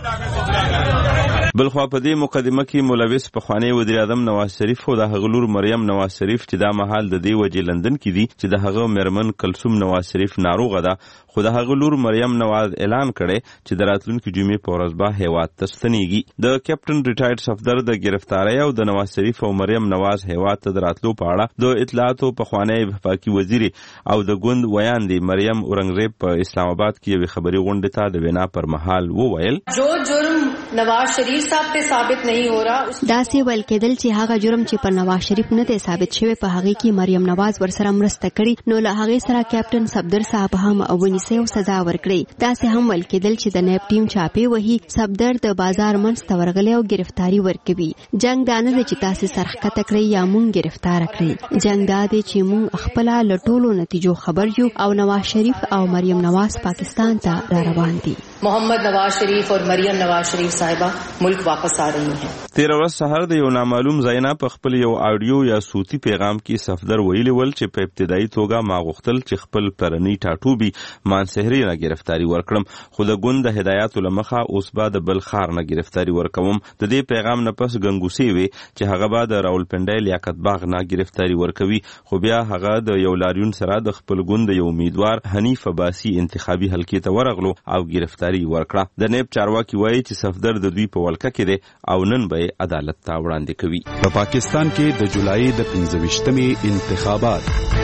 بلخوا په دې مقدمه کې ملوث پخوانی وزیر اعظم نواز شریف او د هغه لور مریم نواز شریف چې دا مهال د دې وجې لندن کې دي چې د هغه میرمن کلثوم نواز شریف ناروغه ده، خو د هغه لور مریم نواز اعلان کړی چې د راتلونکي جمعې په ورځ به هیواد ته ستنیږي. د کیپټن ریټایرډ صفدر د گرفتارۍ او د نواز شریف او مریم نواز هیواد ته د راتلو په اړه د اطلاعاتو پخوانی وفاقي وزیر او د ګوند ویاندې مریم اورنګزیب په اسلام آباد کې یوې خبري غونډې ته د وینا پر مهال وویل جو جرم نواز شریف صاحب ته ثابت نه هو را دا سی ول کېدل چې هغه جرم چې پر نواز شریف نه دی ثابت شوی په هغه کې مریم نواز ورسره مرسته کړي نو له هغه سره کیپټن صفدر صاحب هم ونیسي او سزا ورکړي. دا سی هم ول کېدل چې د نیب ټیم چاپی وهي صفدر د بازار منځ ته ورغلی او گرفتاری ورکوي. جنگ دا نه چې تاسو سرخکته کړی یا مونږ گرفتار کړی، جنگ دا دی چې مونږ خپل له ټولو نتیجو خبر یو او نواز شریف او مریم نواز پاکستان ته را روان دي. محمد نواز شریف اور مریم نواز شریف صاحبہ ملک واپس آ رہی ہیں. تیر ورځ سحر د یو نامعلوم زینا په خپل یو آډیو یا صوتي پیغام کې صفدر ویلي ول چې په ابتدایي توګه ما غوښتل چې خپل پرنی ټاټوبي مانسهري نه گرفتاری ورکړم، خو د ګوند د هدایاتو لمخه اوس به د بل خار نه گرفتاری ورکوم. د دې پیغام نه پس ګنګوسي وي چې هغه به د راولپنډۍ لیاقت باغ نه گرفتاری ورکوي، خو بیا هغه د یو لاریون سره د خپل ګوند یو امیدوار حنیف عباسی انتخابي حلقې ته ورغلو او گرفتاری ورکړه. د نیب چارواکي وایي چې صفدر د دوی په ولکه کې دی او نن به عدالت ته وړاندې کوي. په پاکستان کې د جولای د پنځه ویشتمې انتخابات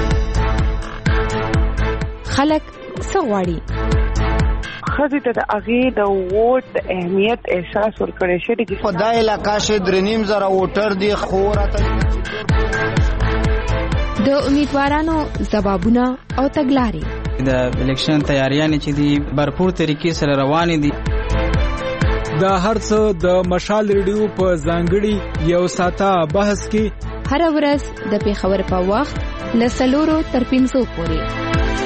خلک څه غواړي؟ خزي ته د اغه د ووټ د اهمیت احساس ورکړی شي چې په دای علاقې شه درنیم زره ووټر دی خورته د امیدوارانو ځوابونه او تګلارې د الیکشن تیاریانې چې دی برپور طریقې سره روانې دي. دا هرڅه د مشال ریډیو په ځانګړي یو ساعته بحث کې هر ورځ د پیښور په وخت له څلورو تر پنځو پورې.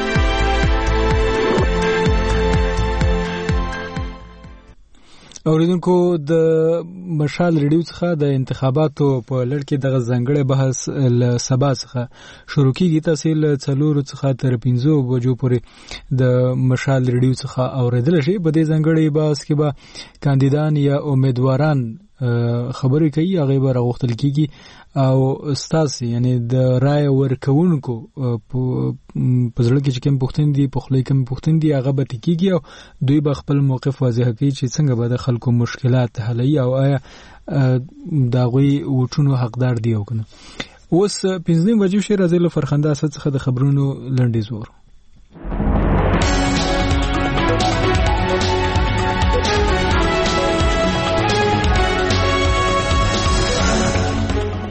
اوریدونکو د مشال ریډیو څخه د انتخاباتو په لړ کې دغه ځانګړی بحث له سبا څخه شروع کیږي. تاسو له څلورو څخه تر پنځو بجو پورې د مشال ریډیو څخه اوریدل شي. په دې ځانګړي بحث کې به کاندیدان یا امیدواران خبرې کوي، هغه به راغوښتل کیږي او ستاسو یعنی د رای ورکوونکو په زړه کې چې کوم پوښتنې دي په خله کوم پوښتنې دي هغه به ټکیږي او دوی به خپل موقف واضح کوي چې څنګه به د خلکو مشکلات حلوي او آیا د هغوی وټونو حقدار دي او کنه. اوس پنځه بجو شي راځي له فرخنده اسد څخه د خبرونو لنډیز وورو.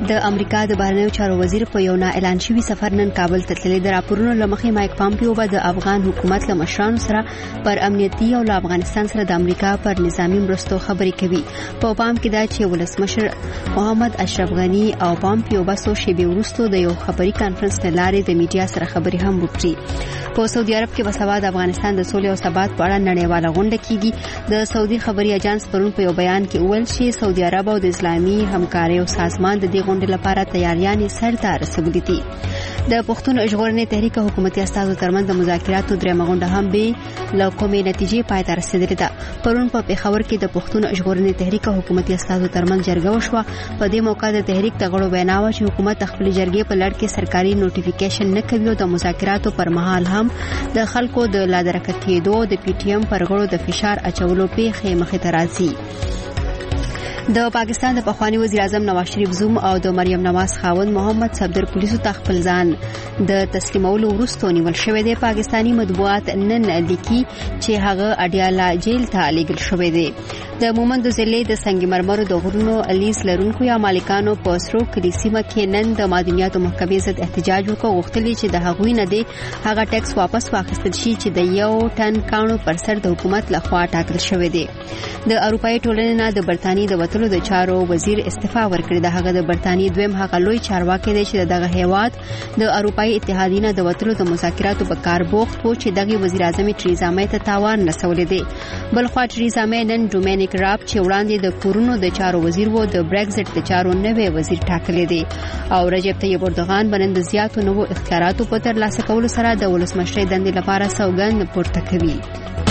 د امریکا د بهرنیو چارو وزیر په یو نا اعلان شوی سفر نن کابل ته تللی د راپورونو لمخې مایک پامپیو به د افغان حکومت له مشرانو سره پر امنیتي او له افغانستان سره د امریکا پر نظامی مرستو خبرې کوي. په پام کې دا چې ولسمشر محمد اشرف غنی او پامپیو به څو شېبې وروسته د یو خبري کانفرنس له لارې د میډیا سره خبرې هم وکړي. په سعودي عرب کې به سبا د افغانستان د سولې او ثبات په اړه نړیواله غونډه کیږي. د سعودي خبري اجانس پرون په یو بیان کې وویل چې سعودي عرب او د اسلامي همکارۍ سازمان د دې غونډې لپاره تیاریانې سر ته رسولې دي. د پښتون ژغورنې تحریک حکومتي استازو ترمنځ د مذاکراتو درېمه غونډه هم به له کومې نتیجې پای ته رسیدلې ده. پرون په پېښور کې د پښتون ژغورنې تحریک حکومتي استازو ترمنځ جرګه وشوه. په دې موقع د تحریک د غړو وینا وه چې حکومت خپل جرګې په لړ کې سرکاري نوټیفیکیشن نه کوي او د مذاکراتو پر مهال هم د خلکو د لادرکه کېدو د پی ټی ایم پر غړو د فشار اچولو پیښې مخې ته راځي. د پاکستان د پخوانی وزیر اعظم نواز شریف زوم او د مریم نواز خاوند محمد صفدر پولیسو ته خپل ځان د تسلیمولو وروسته نیول شوی دی. پاکستانی مطبوعات نن لیکي چې هغه اډیالا جیل ته لیږل شوی دی. د مومند ضلع د سنگ مرمرو د غرونو لیز لرونکو یا مالکانو په سرو کلي سیمه کې نن د معدنیاتو محکمې ضد احتجاج وکړ. غوښتل چې د هغوی نه دی هغه ټیکس واپس واخیستل شي چې د یو ټن کانو پر سر د حکومت لخوا ټاکل شوی دی. د اروپایي ټولنې نه د برتانیې د وتلو د چارو وزیر استعفا ورکړی. د هغه د برتانیې دویم هغه لوی چارواکي دی چې دغه هیواد د اروپایي اتحادیې نه د وتلو د مذاکراتو په کار بوخت و چې دغه وزیر اعظم ټریزا مې ته تاوان رسولی دی. بل خوا ټریزا مې نن ډومینیک راب چې وړاندې د کورونو د چارو وزیر و د برګزټ د چارو نوې وزیر ټاکلی دی او رجب طیب اردوغان باندې د زیاتو نوو اختیاراتو په ترلاسه کولو سره د ولسمشرۍ دندې لپاره سوګند پورته کوي.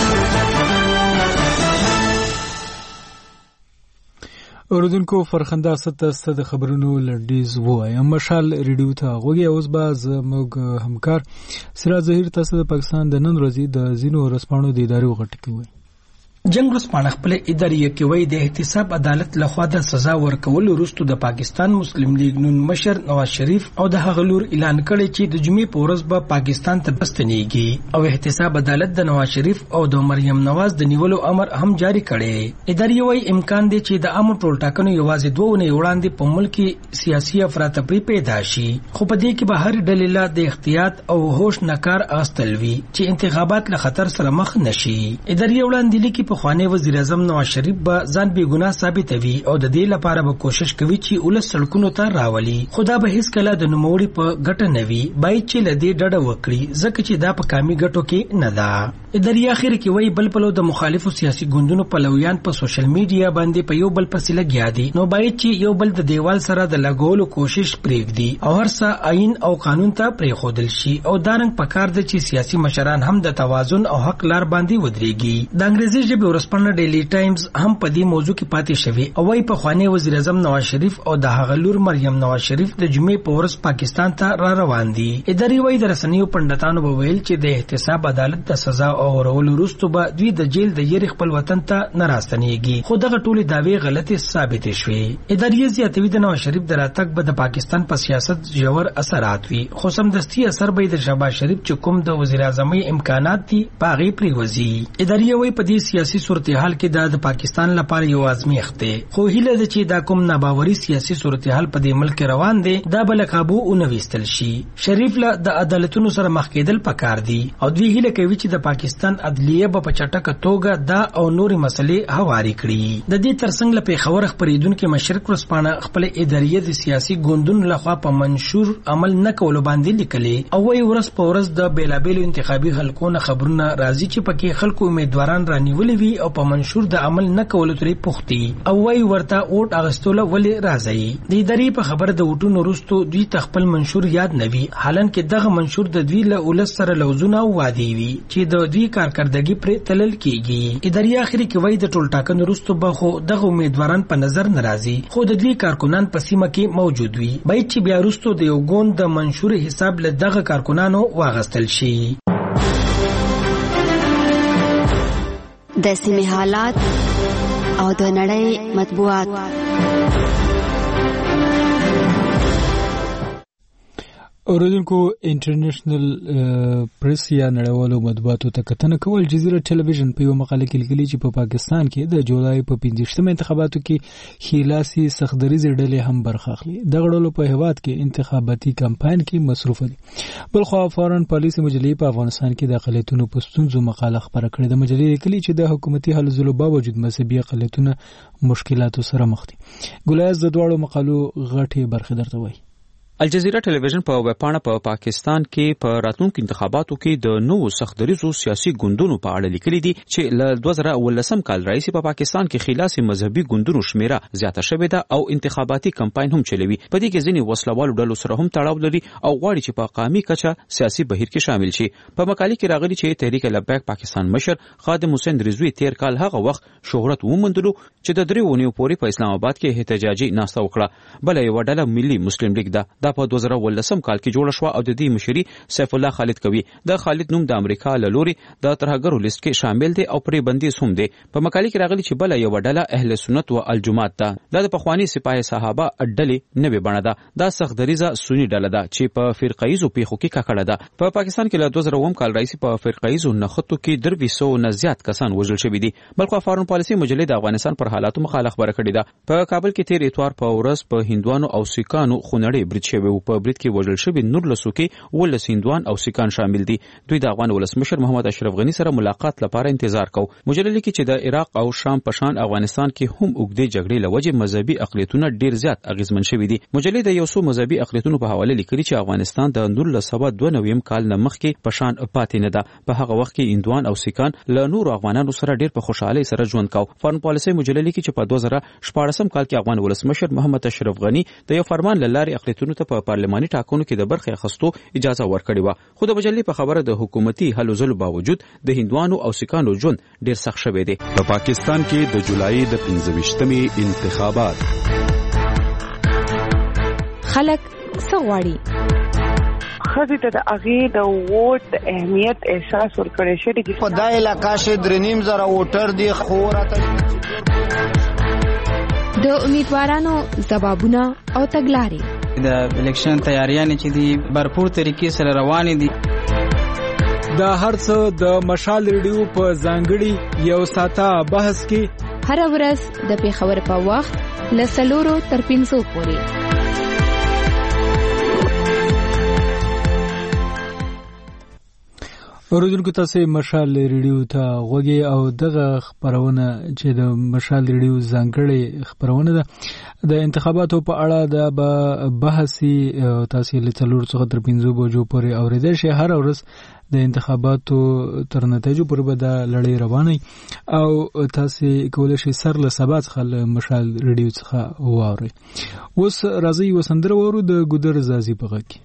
اوردونکو فرخنده ست د خبرونو لړډیز وایم. مشال ریډیو ته غوږی اوس به زموږ همکار سراج ظهیر تاسو د پاکستان د نن ورځې د ځینو رسپانو د ادارې وغټ کوي. جنگ ورځپاڼه خپل ادارې کې وایي د احتساب عدالت لخوا د سزا ورکولو وروسته د پاکستان مسلم لیگ نون مشر نواز شریف او د هغه لور اعلان کړی چې د جمعې په ورځ به پاکستان ته بستنیږي او احتساب عدالت د نواز شریف او د مریم نواز د نیولو امر هم جاری کړي. ادارې وایي امکان دی چې د عامو ټولټاکنو یوازې دوه ونې وړاندې په ملک سیاسي افراطفری پیدا شي، خو په دې کې به هر ډلې د احتیاط او هوش نکار اغستل وي چې انتخابات له خطر سره مخ نشي. ادارې وړاندې لیکي په خوانی وزیر اعظم نواز شریف به ځان بې ګناه ثابتوي او د دې لپاره به کوشش کوي چې ولس سړکونو ته راولي، خو دا به هیڅ کله د نوموړي په ګټه نه وي، باید چې له دې ډډه وکړي ځکه چې دا په کامي ګټو کې نه ده. ادارې اخر کې وایي بل پلو د مخالفو سیاسي ګوندونو پلویان په سوشل میډیا باندې په یو بل پسې لګیا دي، نو باید چې یو بل د دیوال سره د لګولو کوشش پرېږدي او هر څه آئین او قانون ته پرېښودل شي او دا رنګ پکار ده چې سیاسي مشران هم د توازن او حق لار باندې ودرېږي. د انګریزي ژبې ورځپاڼه ډیلی ټایمز هم په دې موضوع کې پاتې شوی او وايي په خوانی وزیر اعظم نواز شریف او د هغه لور مریم نواز شریف د جمعې په ورځ پاکستان ته را روان دي. ادارې وايي د رسنیو پندتانو به ویل چې د احتساب عدالت د سزا او ورولو وروسته به دوی د جیل د یری خپل وطن ته نه راستنیږي، خو دغه ټولې دعوې غلطې ثابتې شوې. ادارې زیاتوي د نواز شریف د راتګ به د پاکستان په سیاست ژور اثرات وي، خو سمدستي اثر به د شهباز شریف چې کوم د وزیر اعظمۍ امکانات دي پاغي پریوزي. ادارې وايي په دې سیاسي صورتحال کې د پاکستان لپاره یو ازمیښت دی، خو هیله ده چې دا کوم ناباوري سیاسي صورتحال په دې ملک روان دی دا به له قابو ونویستل شي. شریف له د عدالتونو سره مخ کېدل پکار دي او دوی هیله کوي چې د پاکستان عدلیه به په چټکه توګه دا او نورې مسلې هواري کړي. د دې ترڅنګ له پیښور خپرېدونکو مشرق ورځپاڼه خپل ادارې د سیاسي ګوندونو لخوا په منشور عمل نه کولو باندې لیکلي او وايي ورځ په ورځ د بیلابېلو انتخابي حلقونو خبرونه راځي چې پکې خلکو امیدواران رانیولي وي او په منشور د عمل نه کولو ترې پوښتي او وايي ورته ووټ اغستلو ولې راځي. د ادارې په خبره د وټونو وروسته دوی خپل منشور یاد نه وي، حالانکه دغه منشور د دوی له ولس سره لوزونه او وعدې وي چې د دوی کارکردګي پرې تلل کیږي. ادارې اخر کې وایي د ټولټاکنو وروسته به خو دغه امیدواران په نظر ناراضي، خو د دوی کارکونان په سیمه کې موجود وي، باید چې بیا وروسته د یو ګوند د منشور حساب له دغه کارکونانو واغستل شي. د سیمې حالات او د نړۍ مطبوعات. اوریدونکو انټرنیشنل پریس یا نړیوالو مطبوعاتو ته کتنه کول جزیره ټلویزیون په یو مقاله کې لیکلي چې په پاکستان کې د جولای په پنځه انتخاباتو کې خیلاسي سختدریزې ډلې هم برخه اخلي. دغه ډلو په هیواد کې انتخاباتي کمپاین کې مصروف دي. بلخو فارن پالیسي مجلې په افغانستان کې د اقلیتونو په ستونزو مقاله خبره کړې ده. مجلې لیکلي چې د حکومتي هلو ځلو باوجود مذهبي اقلیتونه مشکلاتو سره مخ دي. ګلایز د دواړو مقالو غټې برخې درته وایي. الجزیره ټلویزیون په وپاڼه په پاکستان کې په راتلونکو انتخاباتو کې د نوو سختدریزو سیاسي ګوندونو په اړه لیکلي دي چې له دوه زره اوولسم کال راهیسې په پاکستان کې خلاصي مذهبي ګوندونو شمیره زیاته شوې ده او انتخاباتي کمپاین هم چلوي. په دې کې ځینې وسلوالو ډلو سره هم تړاو لري او غواړي چې په قومي کچه سیاسي بهیر کې شامل شي. په مقالې کې راغلي چې تحریک لبیک پاکستان مشر خادم حسین رضوی تیر کال هغه وخت شهرت وموندلو چې د درې ونیو پورې په اسلام آباد کې احتجاجي ناسته وکړه. بل یو ډله ملي مسلم لیگ ده. دا په دوه زره اوولسم کال کې جوړه شو او د دې مشري سیف الله خالد کوي. د خالد نوم د امریکا له لوري د ترهګرو لیست کې شامل دی او پرې بندیز هم دی. په مقالې کې راغلي چې بل یو ډله اهل سنت او الجماعت ده. دا د پخوانی سپاه صحابه ډلې نوې بڼه ده. دا سختدریزه سنی ډله ده چې په فرقایزو پیښو کې ککړه ده. په پاکستان کې له دوه زره اووم کال راځي په فرقایزو نخښتو کې درې سوه نه زیات کسان وژل شوي دي. بلخو فارن پالیسي مجلې د افغانستان پر حالاتو مخالفت خبره کړې ده. په کابل کې تیر اتوار په ورځ په هندوانو او سیکانو خونړې برید شوی او په برید کې وژل شوي نورلسو کې ولس هندوان او سیکان شامل دي. دوی د افغان ولسمشر محمد اشرف غنی سره ملاقات لپاره انتظار کو. مجلې لیکي چې د عراق او شام په شان افغانستان کې هم اوږدې جګړې لوجه مذهبي اقلیتونه ډیر زیات اغیزمن شوي دي. مجلې د یو څو مذهبي اقلیتونو په حواله لیکلي چې افغانستان د نولس سوه دوه نوي کال نه مخکې په شان پاتې نه ده. په هغه وخت کې هندوان او سیکان له نور افغانانو سره ډیر په خوشحالۍ سره ژوند کاوه. فارن پالیسي مجلې لیکي چې په دوه زره شپاړسم کال کې افغان ولسمشر محمد اشرف غنی د یو فرمان لارې اقلیتونو ته په پارلماني ټاکنو کې د برخې اخیستو اجازه ورکړې و. خو د مجلې په خبره د حکومتي هلو ځلو باوجود د هندوانو او سیکانو ژوند ډیر سخت شوی دی. په پاکستان کې د جولای د پنځه انتخابات خلک څه غواړي؟ خزي ته د اغه د ووټ د اهمیت احساس ورکړی شي چې په دای علاقې شه درنیم زره ووټر دی خورته د امیدوارانو ځوابونه او تګلارې د الیکشن تیاریانې چې دي برپور طریقې سره روانې دي. دا هرڅه د مشال ریډیو په ځانګړي یو ساته بحث کې هر ورځ د پیښور په وخت له څلورو تر پنځو پورې. اوریدونکو تاسو مشال ریډیو ته غوږی او دغه خبرونه چې د مشال ریډیو ځانګړي خبرونه ده د انتخاباتو په اړه د بحثي تاسو له څلور څخه تر پنځو بجو پورې اوریدل شي. هر ورځ د انتخاباتو تر نتیجو پورې به د لړۍ روانه او تاسو کولای شئ سر له سبا څخه مشال ریډیو څخه واورئ. اوس راځي وسندره ورو د ګودر زازي په غږ کې.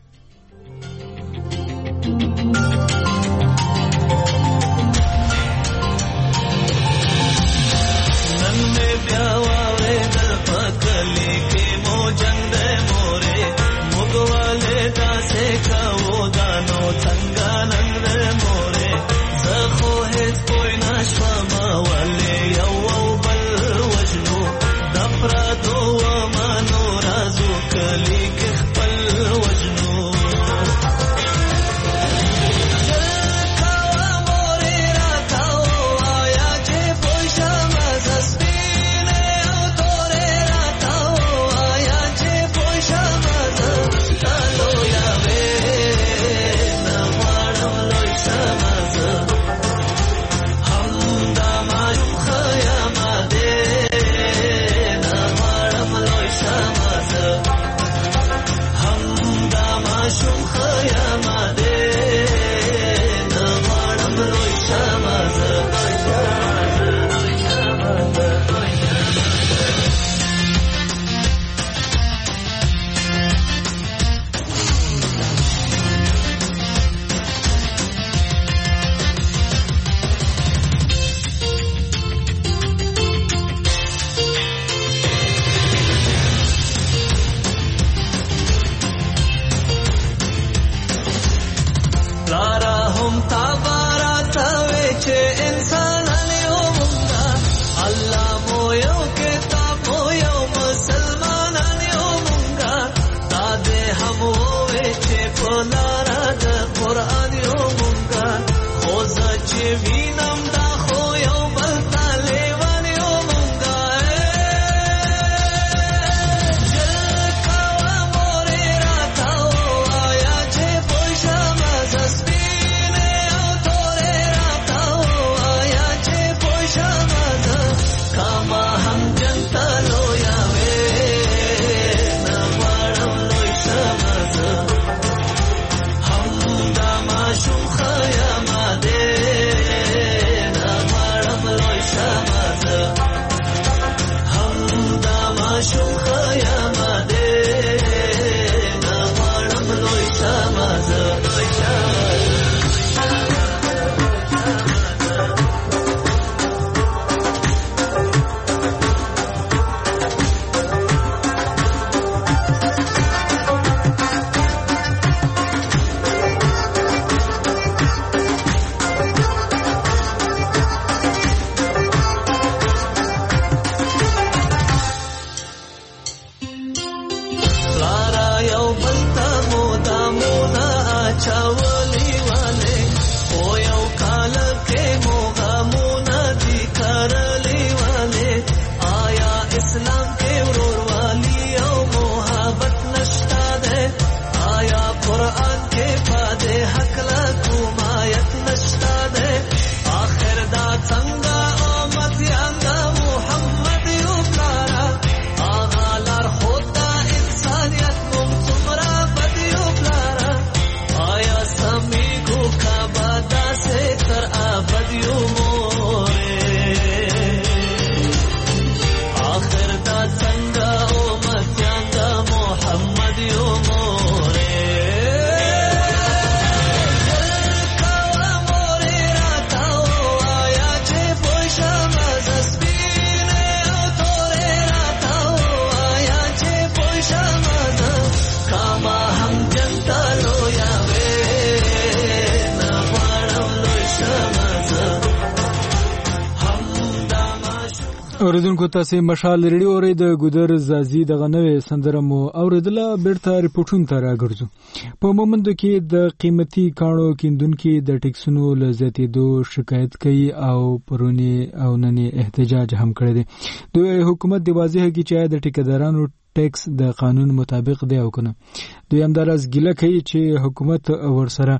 اوریدونکو تاسو مشال ریډیو اورید د ګودر زازي دغه نوې سندره مو اوریدله. بیرته ریپورتونو ته راګرځو. په مومند کې د قیمتي کانو کیندونکو د ټیکسونو له زیاتېدو شکایت کوي او پرونی او نننی احتجاج هم کړی دی. دوی حکومت دی واضح کی چې د ټیکدارانو ټیکس د قانون مطابق دی او کنه. دوی هم دراز ګیله کوي چې حکومت ورسره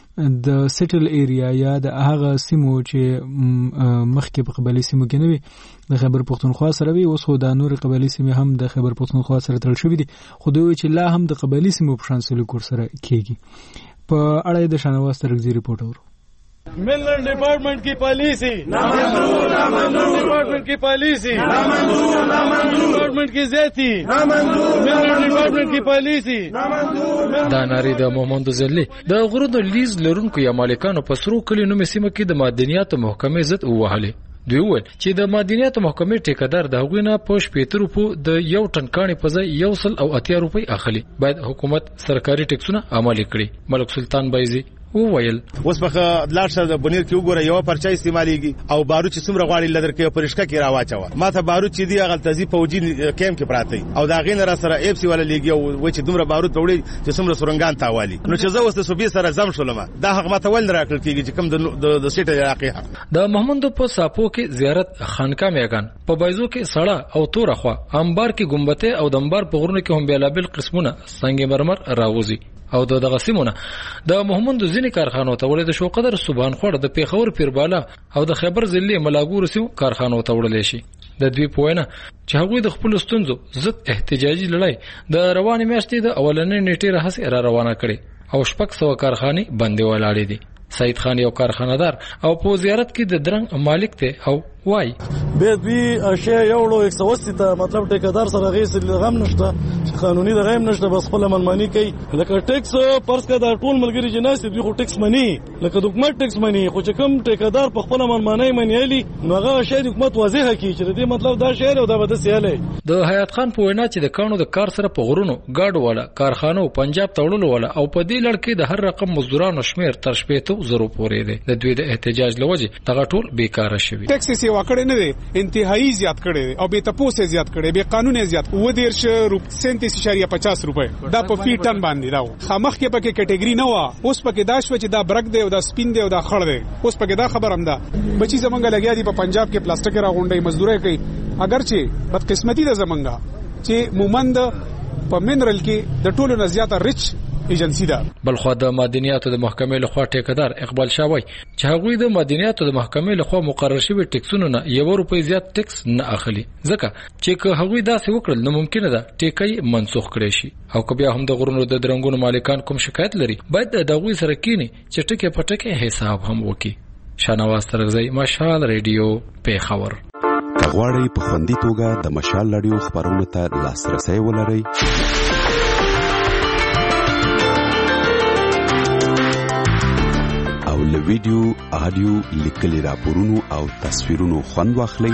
د سټل ایریا یا د هغه سیمو چې مخکې په قبایلی سیمو کې نه وي د خیبر پختونخوا سره وي، اوس خو د نور قبایلی سیمې هم د خیبر پختونخوا سره تړل شوي دي، خو دوی چې لا هم د قبایلی سیمو په شان سلوک ورسره کېږي. په اړه یې د شانواز ترکزي رپورټ اورو. ملن ڈپارٹمنٹ کی پالیسی نامنظور نامنظور ڈپارٹمنٹ کی پالیسی نامنظور نامنظور ڈپارٹمنٹ کی زیادتی نامنظور ملن ڈپارٹمنٹ کی پالیسی نامنظور. دا ناری د مومند زلی د غرونو لیز لرونکو یا مالکانو په سرو کلی نومې سیمه کې د معدنیاتو محکمې ضد ووهلې. دوی وویل چې د معدنیاتو محکمې ټیکدار د هغوی نه په شپېته روپو د یو ټن کاڼي په ځای یو سل او اتیا روپۍ اخلي. باید حکومت سرکاري ټیکسونه عملي کړي. ملک سلطان بایزي وویل اوس په لاړ شه د بنیر کې وګوره یو پرچا استعمالېږي او بارود چې څومره غواړي لدر کې پرشکه کې راواچوه. ما ته بارود چې دی هغه تزي فوجي کیم کې پراته او دا غین را سره ایف سی ولا لګي او و چې دومره بارود وړي چې څومره سورنګان تاوالي. نو چې زه اوس د صوبې سره زم شولم دا هغه ما ته ول راکړل کېږي چې کوم د د سټ علاقې د محمد په ساپو کې زیارت خانقاه میگان په بایزو کې سړه او تورخوا انبار کې ګمبته او د انبار په غرونو کې هم بیلابل قسمونه سنگ مرمر راوځي او دغه سیمونه د محمد ځینې کارخانو ته وړل د شو قدر سبحان خور د پیښور پیربالا او د خیبر ضلع ملاګور سیمو کارخانو ته وړل شي. د دوی پوینه چې هغوی د خپل ستونزو ضد احتجاجي لړۍ د روانې میاشتې د اولنې نیټې راهیسې را روانه کړي او شپږ سوه کارخانې بندې ولاړې دي. سعید خان یو کارخانه‌دار او په زیارت کې د درنګ مالک ته او وای به دوی اشیاء یوړو یک سو اسی ته مطلب ټیکدار سره غیس لغم نشته چې قانوني د غیم نشته بس خپل منمانی کوي. لکه ټیکس پرس کا د ټول ملګری جناس دوی خو ټیکس منی لکه د حکومت ټیکس منی خو چې کوم ټیکدار په خپل منمانی منیالي نو هغه شی د حکومت واضح کی چې دې مطلب دا شی او دا بده سیاله. د حیات خان په وینا چې د کانو د کار سره په غرونو گاډ والا کارخانو پنجاب تړلو والا او په دې لړ کې د هر رقم مزدورانو شمیر تر شپېته زرو پورې دی. د دوی د احتجاج لوجه دغه ټول بیکاره شوی. ټیکس سیوا کړي نه دي انتهایی زیات کړي او به تپوسه زیات کړي به قانون زیات و دیرش سینتیس اشاریه پچاس روپے دا په فی ټن باندې دا خامخ کې پکې کټګری نه و اوس پکې دا شو چې دا برګ دی او دا سپین دی او دا خړ دی اوس پکې دا خبر هم ده بچی زمونږ لګیا دي په پنجاب کې پلاستیک را غونډي مزدوري کوي اگر چې بد قسمتي ده زمونږ چې مومند په منرل کې د ټولو نه زیاته ریچ ایجنسی ده. بلخو د معدنیاتو د محکمې لخوا ټیکدار اقبال شاوی چې هغوی د معدنیاتو د محکمې لخوا مقرر شوی ټیکسونو نه یو روپۍ زیات ټیکس نه اخلي ځکه چې که هغوی داسې وکړل نو ممکنه ده ټیکۍ منسوخ کړي شي او که بیا هم د غرونو د درنګونو مالکان کوم شکایت لري باید د هغوی سره کینی چې ټکي په ټکي حساب هم وکړي. شانواز ترغزی مشال ریډیو پیښور. کغواړی په خوندي توګه د مشال رادیو خبرونو ته لاسرسي ولرئ او له ویډیو آډیو لیکلي راپورونو او تصویرونو خوند واخلئ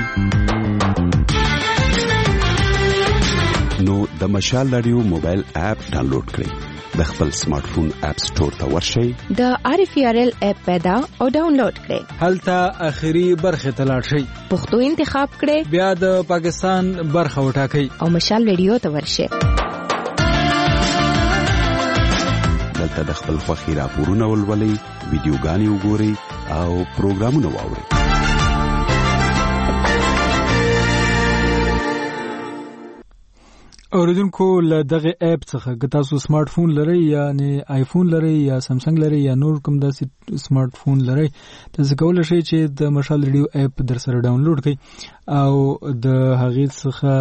نو د مشال رادیو موبایل اپ ډاونلوډ کړئ د خپل سمارټ فون اپ سٹور ته ورشئ د آر اف ار ال اپ پیدا او ډاونلوډ کړئ هلته اخري برخه ته لاړ شئ پښتو انتخاب کړئ بیا د پاکستان برخه وټاکئ او مشال رادیو ته ورشئ دلته د خپل خوښي راپورونه ولولئ ویډیوګانې وګورئ او پروګرامونه واورئ. اوریدونکو له دغه اپ څخه که تاسو سمارټ فون لرئ یا نه آیفون لرئ یا سامسنګ لرئ یا نور کوم داسې سمارټ فون لرئ تاسو کولی شئ چې د مشال ریډیو اپ در سره ډاونلوډ کړئ او د هغې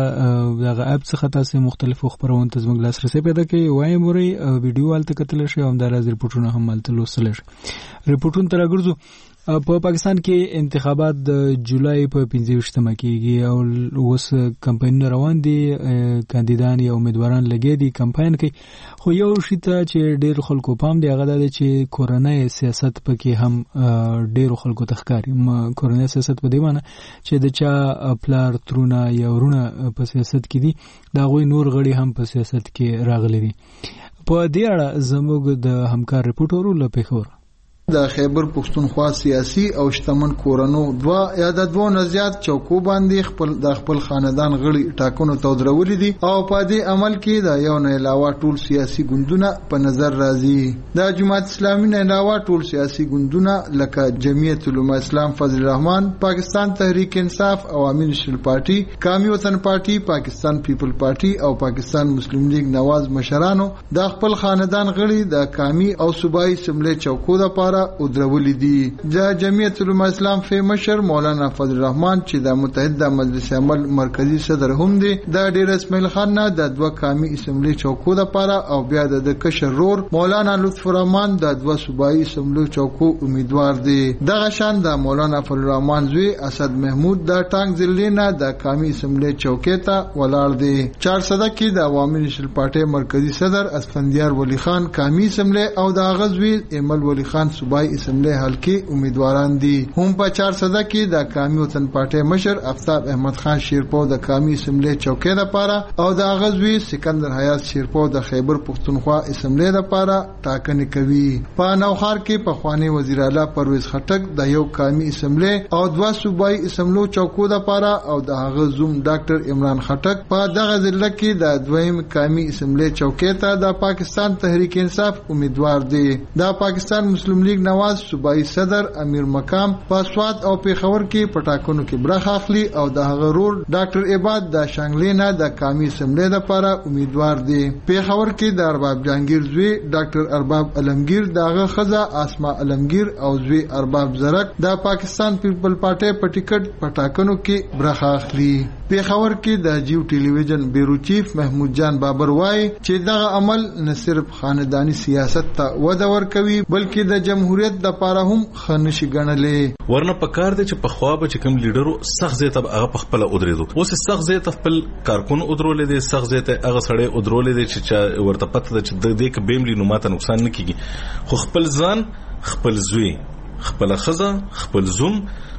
څخه دغه اپ څخه تاسو مختلفو خبرونو ته زموږ لاسرسی پیدا کړئ وایم ورئ ویډیو هلته کتلی شئ او همداراز ریپورټونه هم هلته لوستلی شئ. ریپورټونو ته راګرځو. په پاکستان کې انتخابات د جولای په پنځه ویشتمه کېږي او اوس کمپاینونه روان دي کاندیدان یا امیدواران لګیا دي کمپاین کوي خو یو شي ته چې ډېر خلکو پام دی هغه دا دی چې کورنۍ سیاست پکې هم ډېرو خلکو ته ښکاري. کورنۍ سیاست په دې معنی چې د چا پلار ترونه یا ورونه په سیاست کې دي د هغوی نور غړي هم په سیاست کې راغلي دي. په دې اړه زموږ د همکار ریپورټر له پېښور د خیبر پښتونخوا سیاسي او شتمن کورونو دوا یا د دوه نزيات چوکو باندې خپل د خپل خاندان غړي ټاکنو ته درولې دي او په دې عمل کې د یو نه علاوه ټول سیاسي ګوندونه په نظر راځي. د جماعت اسلامي نه علاوه ټول سیاسي ګوندونه لکه جمعیت العلماء اسلام فضل الرحمن پاکستان تحریک انصاف عوامي نېشنل پارټي قومي وطن پارټي پاکستان پیپل پارټي او پاکستان مسلم لیگ نواز مشرانو د خپل خاندان غړي د قومي او صوبایي اسمبلی چوکو لپاره او درولې دي. د جمعیت العلماء اسلام فی مشر مولانا فضل الرحمن چې د متحده مجلس عمل مرکزی صدر هم دی د ډیر اسماعیل خان نه د دوه قومي اسمبلی چوکو لپاره او بیا د کشر رور مولانا لطف الرحمن د دوه صوبایي اسمبلی چوکو امیدوار دی. دغه شان د مولانا فضل الرحمن زوی اسد محمود د ټانګ ضلع نه د قومي اسمبلی چوکې ته ولاړ دی. چارسده کې د عوامي نېشنل پارټي مرکزی صدر اسفندیار ولی خان قومي اسمبلی او د غزوی ایمل ولی خان صوبایي اسمبلی حلقې امیدواران دي. هم په چارسده کې د قومي وطن پارټي مشر افساب احمد خان شیرپو د قومي اسمبلی چوکۍ لپاره او د غزوی سکندر حیات شیرپو د خیبر پښتونخوا اسمبلی لپاره ټاکنې کوي. په نوخار کې په خوانی وزیر اعلی پرویز خټک د یو قومي اسمبلی او دوه صوبایي اسمبلو چوکو لپاره او د هغه زوم ډاکټر عمران خټک په دغه ضلع کې د دویم قومي اسمبلی چوکۍ ته د پاکستان تحریک انصاف امیدوار دي. د پاکستان مسلم لیگ نواز صوبایي صدر امیر مقام په سوات او پیښور کې پټاکنو کې برخه اخلي او د هغه رور ډاکټر عباد د شانګلینا د قومي اسمبلی لپاره امیدوار دي. پیښور کې د ارباب جهانگیر زوی ډاکټر ارباب علمگیر دغه خزه اسما علمگیر او زوی ارباب زرک د پاکستان پیپل پارټي په ټیکټ پټاکنو کې برخه اخلي. پیښور کې د جیو ټلویزیون بیرو چیف محمود جان بابر وای چې دغه عمل نه صرف خاندانی سیاست ته وده ورکوي بلکې د جمهوریت د لپاره هم خنشي ګڼلې. ورنه پکار دي چې په خوا به چې کوم لیډرو سخت زیات هغه په خپل ودرېدو اوس سخت زیات خپل کارکون ودرولې دي سخت زیات هغه سړی ودرولې دي چې ورته پته ده چې د دې کې بیملی نو ماته نقصان نه کیږي خو خپل ځان خپل زوی خپل خزه خپل زوم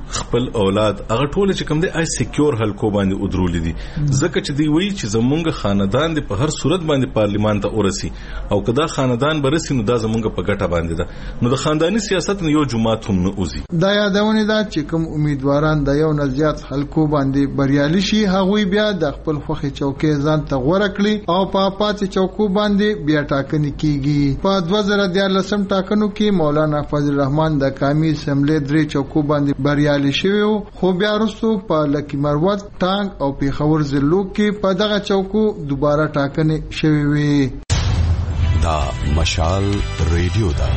خپل اولاد هغه ټول چې کوم دی آی سکیور حلقو باندې ودرولې دي ځکه چې دی وایي چې زمونږ خاندان دی په هر صورت باندې پارلیمان ته ورسي او کدا خاندان برسي نو دا زمونږ په ګټه باندې ده نو د خاندانی سیاست نه یو جماعت هم نه اوزي. دا یادونه ده چې کوم امیدواران د یو نه زیات حلقو باندې بریالي شي هغوی بیا د خپل خوخي چوکۍ ځان ته غوړه کړي او په پاتې چوکو باندې بیا ټاکنې کیږي. په دوه زره دیارلسم ټاکنو کې مولانا فضل الرحمن د قومي اسمبلی درې چوکو باندې بریالي شوی خو بیا وروسته په لکی مروت ټانک او پیښور ضلعو کې په دغه چوکو دوباره ټاکنې شوی وي. دا مشال ریډیو دا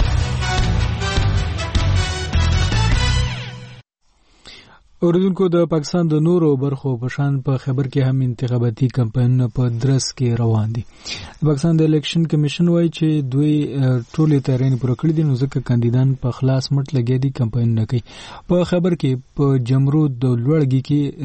اوریدونکو د پاکستان د نورو برخو په شان په خبر کې هم انتخاباتي کمپاینونه په درس کې روان دي. پاکستان د الیکشن کمیشن وایي چې دوی ټولې تیاري پوره کړې دي نو ځکه کاندیدان په خلاص مټ لګیا دي کمپاینونه کوي. په خبر کې په جمرود د لوړګي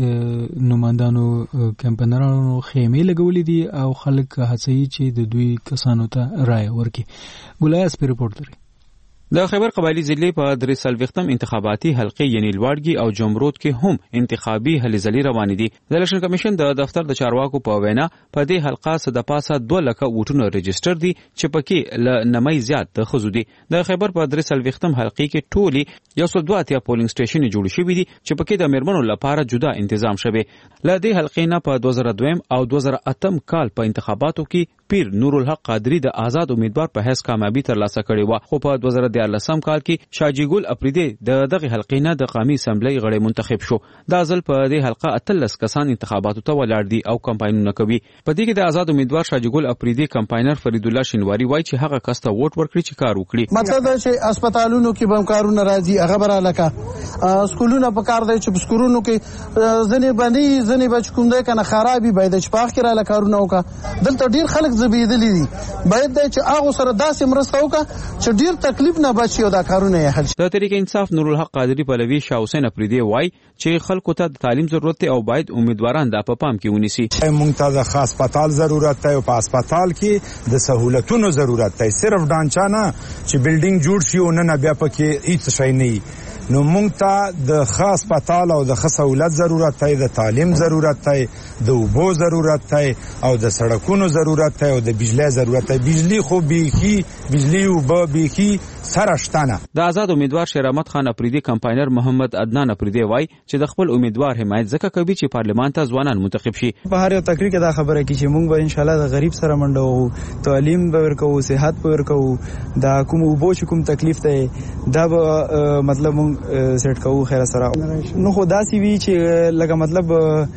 کې نمائندانو کمپاینرانو خیمې لګولې دي او خلک هڅوي چې د دوی کسانو ته رائے ورکړي. ګلایاس په رپورت لري. د خیبر قبایلی ضلع په درې څلوېښتم انتخاباتي حلقې یعنی لوړګي او جمرود کې هم انتخابي هلې ځلې روانې دي. د الیکشن کمیشن د دفتر د چارواکو په وینا په دې حلقه څخه د پاسه دوه لکه ووټونه رجسټر دي چې پکې له نمای زیات د ښځو دي. د خیبر په درې څلوېښتم حلقې کې ټولې یو سل دوه اتیا پولینګ سټیشنې جوړ شوي دي چې پکې د میرمنو لپاره جدا تنظیم شوی. له دې حلقې نه په دوه زره دویم او دوه زره اتم کال په انتخاباتو کې پیر نورالحق قادری د آزاد امیدوار په حیث کامیابی ترلاسه کړې و خو په دوه زره دیارلسم کال کې شاجی ګل اپریدي د دغه حلقې نه د قومي اسمبلی غړی منتخب شو. دا ځل په دې حلقه اتلس کسان انتخاباتو ته ولاړ دي او کمپاینونه کوي. په دې کې د آزاد امیدوار شاجی ګل اپریدي کمپاینر فرید الله شینواری وایي چې هغه کس ته ووټ ورکړي چې کار وکړي. مطلب دا چې هسپتالونو کې به کارونه راځي هغه بره لکه سکولونه په کار دی چې سکولونو کې ځنې باندې ځنې بچ کوم دی کنه خرابي باید چې پاک کړه کارونه وکړه. دلته ډیر خلک زبېدلي دي باید چې هغه سره داسې مرسته وکړه چې ډیر تکلیف نه بچي او دا کارونه یې حل شي. د تحریک انصاف نورالحق قادری پلوی شاه حسین اپریدي وایي چې خلکو ته د تعلیم ضرورت دی او باید امیدواران دا په پام کې ونیسي. موږ ته د خاص هسپتال ضرورت دی او په هسپتال کې د سہولتونو ضرورت دی صرف ډانچا نه چې بلډینګ جوړ شي او نه بیا پکې هیڅ شی نه نو موږ ته د خاص هسپتال او د سہولت ضرورت دی د تعلیم ضرورت دی د اوبو ضرورت دی او د سړکونو ضرورت دی او د بجلی ضرورت دی. بجلی خو بیخي بجلی اوبه بیخي سره شتنه. د آزاد امیدوار شیر احمد خان اپریدي کمپاینر محمد عدنان اپریدي وایي چې د خپل امیدوار حمایت ځکه کوي چې پارلمان ته ځوانان منتخب شي. په هر یو تقریر کې دا خبره کوي چې موږ به ان شاء الله د غریب سره منډه وو تعلیم به ورکوو صحت به ورکوو دا کوم اوبو چې کوم تکلیف دی دا به مطلب موږ سیټ کوو خیر سره. نو خو داسې وی چې لکه مطلب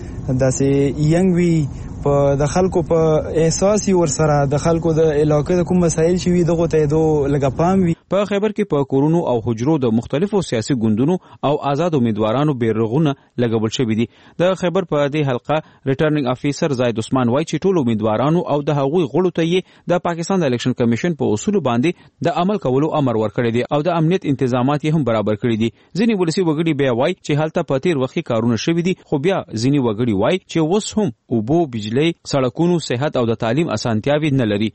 داسې ینګ وی په د خلکو په احساسي ور سره د خلکو د علاقې د کوم مسایل چې وي دغه ته دو لګا پام وي. په خیبر کې په کورونو او حجرو د مختلفو سیاسي ګوندونو او آزاد امیدوارانو بیرغونه لګول شوي دي. د خیبر په دې حلقه ریټرنینګ افیسر زاید عثمان وایي چې ټول امیدوارانو او د هغوی غړو ته یې د پاکستان د الیکشن کمیشن په اصول باندې د عمل کولو امر ورکړی دی او د امنیت تنظیمات یې هم برابر کړی دي. ځینې ولسی وګړي بیا وایي چې هلته په تیر وخت کارونه شوي دي خو بیا ځینې وګړي وایي چې اوس هم اوبو بجلی سړکونو صحت او د تعلیم اسانتیاوې نه لري.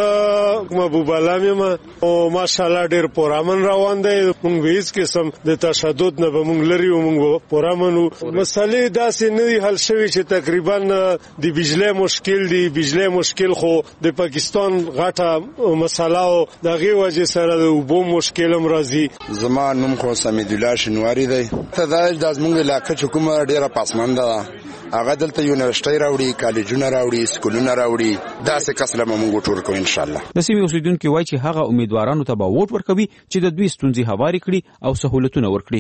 زه محبوب علام یم او ماشاءالله ډیر پرامن روان دی. موږ هیڅ قسم د تشدد نه به موږ لري او موږ پرامن مسلې داسې نه دي حل شوي چې تقریبا د بجلی مشکل دی. بجلی مشکل خو د پاکستان غټه مسله او دغه وجه سره د اوبو مشکل هم راځي. زما نوم خو سمید الله شینواری دی. ته دا د زموږ علاقې چې کومه ډیره پاسمانده ده هغه دلته یونیورسيټي راوړي کالجونه راوړي سکولونه راوړي داسې کس له موږ ټول کوو ان شاء الله. د سیمې اوسیدونکو وایي چې هغه امیدوارانو ته به ووټ ورکوي چې د دوی ستونزې هواري کړي او سہولتونه ورکړي.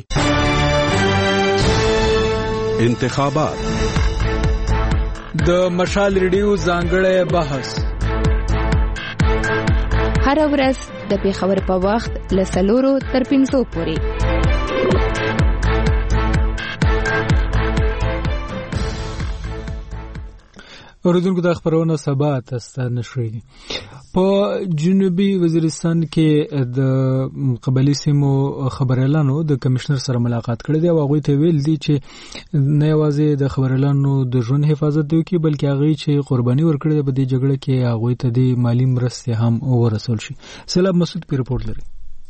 انتخابات د مشال ریډیو ځانګړی بحث هر ورځ د پیښور په وخت له څلورو تر پنځو پورې. اوریدونکو د خبرونه سبا تاسو نشوي. په جنوبي وزیرستان کې د قبایلی سیمو خبريالانو د کمشنر سره ملاقات کړې دی او هغه ته ویل دي چې نه یوازې د خبريالانو د ژوند حفاظت دی کې بلکې هغه چې قرباني ورکړي په دې جګړه کې هغه ته د مالی مرستې هم ورسول شي. سلام مسعود په رپورت لري.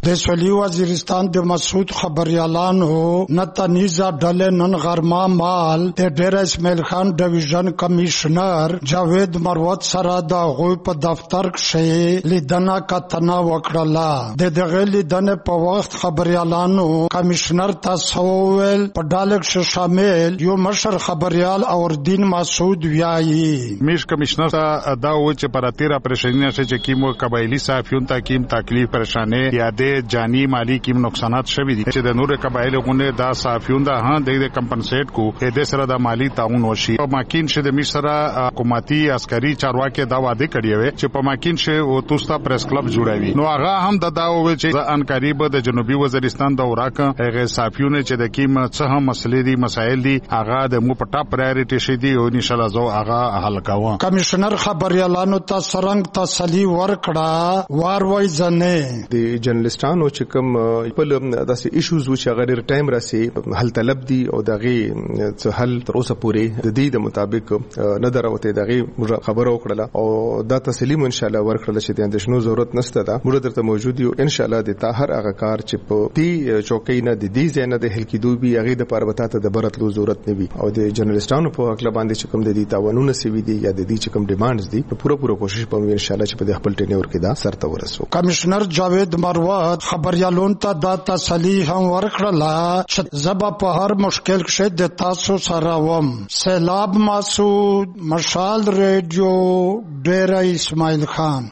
د سویلي وزیرستان د مسعود خبريالانو نتنیزا ډلې نن غرما مال د ډیر اسماعیل خان ډیویژن کمشنر جاوید مروت سره د غوی په دفتر کې لیدنه کتنه وکړه. د دغه لیدنې په وخت خبريالانو کمشنر تاسو ول په ډالک شامل یو مشر خبريال اوردین مسعود ویایي میش کمشنر ته دا و چې پر تیرا پریشانه چې کیمو قبایلی صحافیون ته کیم تکلیف پریشانه یاده جانی مالی کیم نقصانات شوي دي چې د نور قبایل غونه دا صحافیون دا ها د کمپنسیټ کو د سره د مالی تعاون وشي. په ماکین شه د مشره حکومتي عسکري چارواکي دا وعده کړی وي چې په ماکین شه او توستا پریس کلب جوړوي. نو هغه هم د دا و چې ان قریب د جنوبي وزیرستان د وراک هغه صحافیون چې د کیم څه هم مسلې دي مسایل دي هغه د مو په ټاپ پرایورټي شي دي او ان شاء الله زو هغه حل کاوه. کمشنر خبريالانو ته سرنګ تسلی ورکړه وار وای ځنه د جرنالستانو چې کوم خپل داسې ایشوز و چې غیر ټایم راسي حل طلب دي او دغه څه حل تر اوسه پورې د دې د مطابق نه دروته دغه خبرو کړله او دا تسلیم ان شاء الله ورکړل چې د اندېشنو ضرورت نشته دا موږ درته موجود یو ان شاء الله د تا هر هغه کار چې په دې چوکۍ نه د دې ځای نه د هل کېدو بي هغه د پربتاته د برتلو ضرورت نه وي او د جرنالستانو په حق باندې چې کوم د دې تاوانونه سوي دي یا د دې چې کوم ډیمانډز دي پوره پوره کوشش کوو ان شاء الله چې په خپل ټینور کې دا سرته ورسو. کمشنر جاوید مروت خبريالون ته دا تسلی هم ورکړه چې زبا په هر مشکل کې د تاسو سره وم. سیلاب مسعود مشال ریډیو ډیره اسماعیل خان.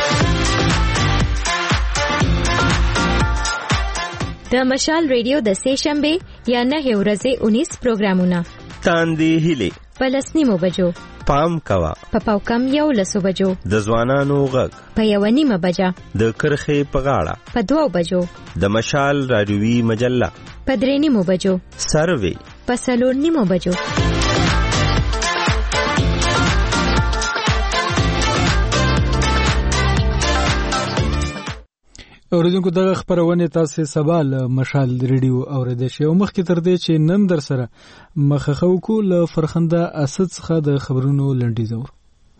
د مشال ریډیو د سه شنبه یا نه ورځې انیس پروګرامونه تاندې هلي پلسنیمو بجو پام کوا په پاوکم یو لسو بجو د ځوانانو غږ په یو نیمه بجه د کرخې په غاړه په دوه بجو د مشال رادیوي مجله په درې نیمو بجو سروي په څلور نیمو بجو. اوریدونکو دغه خبرونه تاسو سبا له مشال ریډیو اوریدئ شئ او مخکې تر دې چې نن در سره مخخو کو له فرخنده اسد څخه د خبرونو لنډیز اور.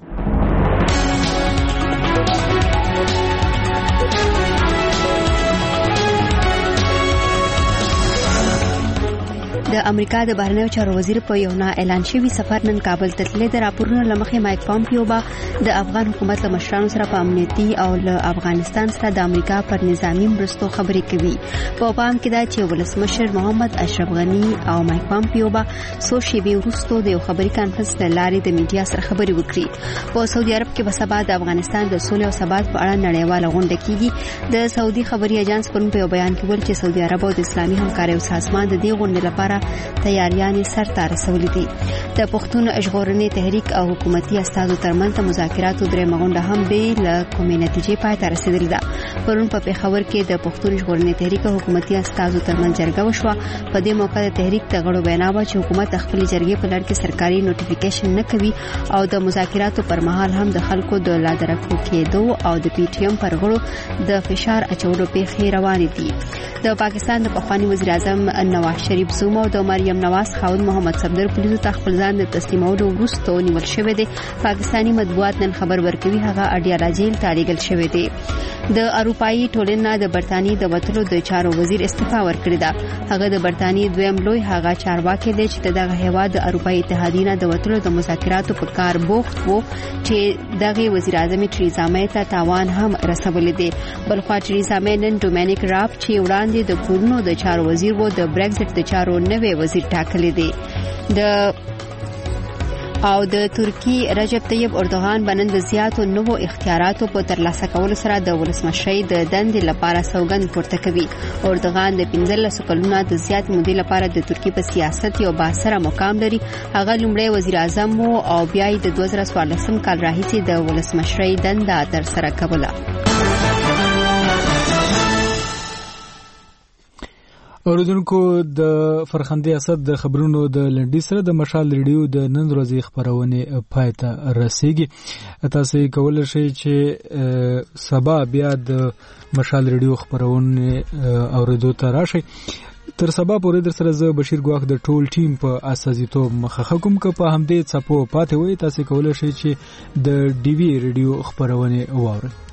د امریکا د بهرنیو چارو وزیر په یو نه اعلان شوی سفر نن کابل ته تللی. د راپورونو لمخې مایک پامپیو به د افغان حکومت له مشرانو سره په امنیتي او له افغانستان سره د امریکا پر نظامی مرستو خبرې کوي. په پام کې دا چې ولسمشر محمد اشرف غنی او مایک پامپیو به څو شېبې وروسته د یو خبري کانفرنس له لارې د میډیا سره خبرې وکړي. په سعودي عرب کې به سبا د افغانستان د سولې او ثبات په اړه نړیواله غونډه کیږي. د سعودي خبري اژانس پرون په بیان کې ویل چې سعودي عرب او د اسلامي همکارۍ سازمان د دې غونډې لپاره تیاریانې سر ته رسولې دي. د پښتون ژغورنې تحریک او حکومتي استازو ترمنځ مذاکراتو درې مغونډه هم به له کومې نتیجې پای ته رسیدلې ده. پرون په پیښور کې د پښتون ژغورنې تحریک او حکومتي استازو ترمنځ جرګه وشوه. په دې موقع د تحریک د غړو وینا وه چې حکومت خپل جرګې په لړ کې سرکاري نوټیفیکیشن نه کوي او د مذاکراتو پر مهال هم د خلکو د لادرکو کېدو او د پی ټی ایم پر غړو د فشار اچولو پیښې روانې دي. د پاکستان د پخوانی وزیر اعظم نواز شریف زوم او د مریم نواز خاوند محمد صفدر پولیسو ته خپل ځان د تسلیمولو وروسته نیول شوی دی. پاکستانی مطبوعات نن خبر ورکوي هغه اډیالا جیل ته لیږل شوی دی. د اروپایي ټولنې د برتانی د وټلو د چارو وزیر استعفا ورکړی ده. هغه د برتانی دویم لوی هغه چارواکي دی چې دغه هیواد د اروپایي اتحادیې نه د وټلو د مذاکراتو په کار بوخت وو چې دغه وزیر اعظم تریزا مې ته تاوان هم رسولې دی. بلخوا تریزا مې نن ډومینیک راب چې وړاندې د کورونو د چارو وزیر وو د برګزټ د چارو نوې وزیر ټاکلې دی. د او د ترکی رجب طیب اردوغان بنن د زیاتو نوو اختیاراتو په ترلاسه کولو سره د ولسمشرۍ د دندې لپاره سوګند پورته کوي. اردوغان د پنځلس کلونو د زیات مودې لپاره د ترکی په سیاست یو باثره مقام لري. هغه لومړی وزیر اعظم او بیا د دوه زره څوارلسم کال راهیسې د ولسمشرۍ دنده ترسره کوله. اوریدونکو د فرخندې اسد د خبرونو د لنډی سره د مشال ریډیو د نن ورځې خبرونه پای ته رسیږي. تاسو کولای شئ چې سبا بیا د مشال ریډیو خبرونه اوریدو ته راشئ. تر سبا پورې در سره زه بشیر ګواخ د ټول ټیم په اساسیتوب مخه کوم که په همدې څپو پاتې وي. تاسو کولای شئ چې د ډي وی ریډیو خبرونه واورئ.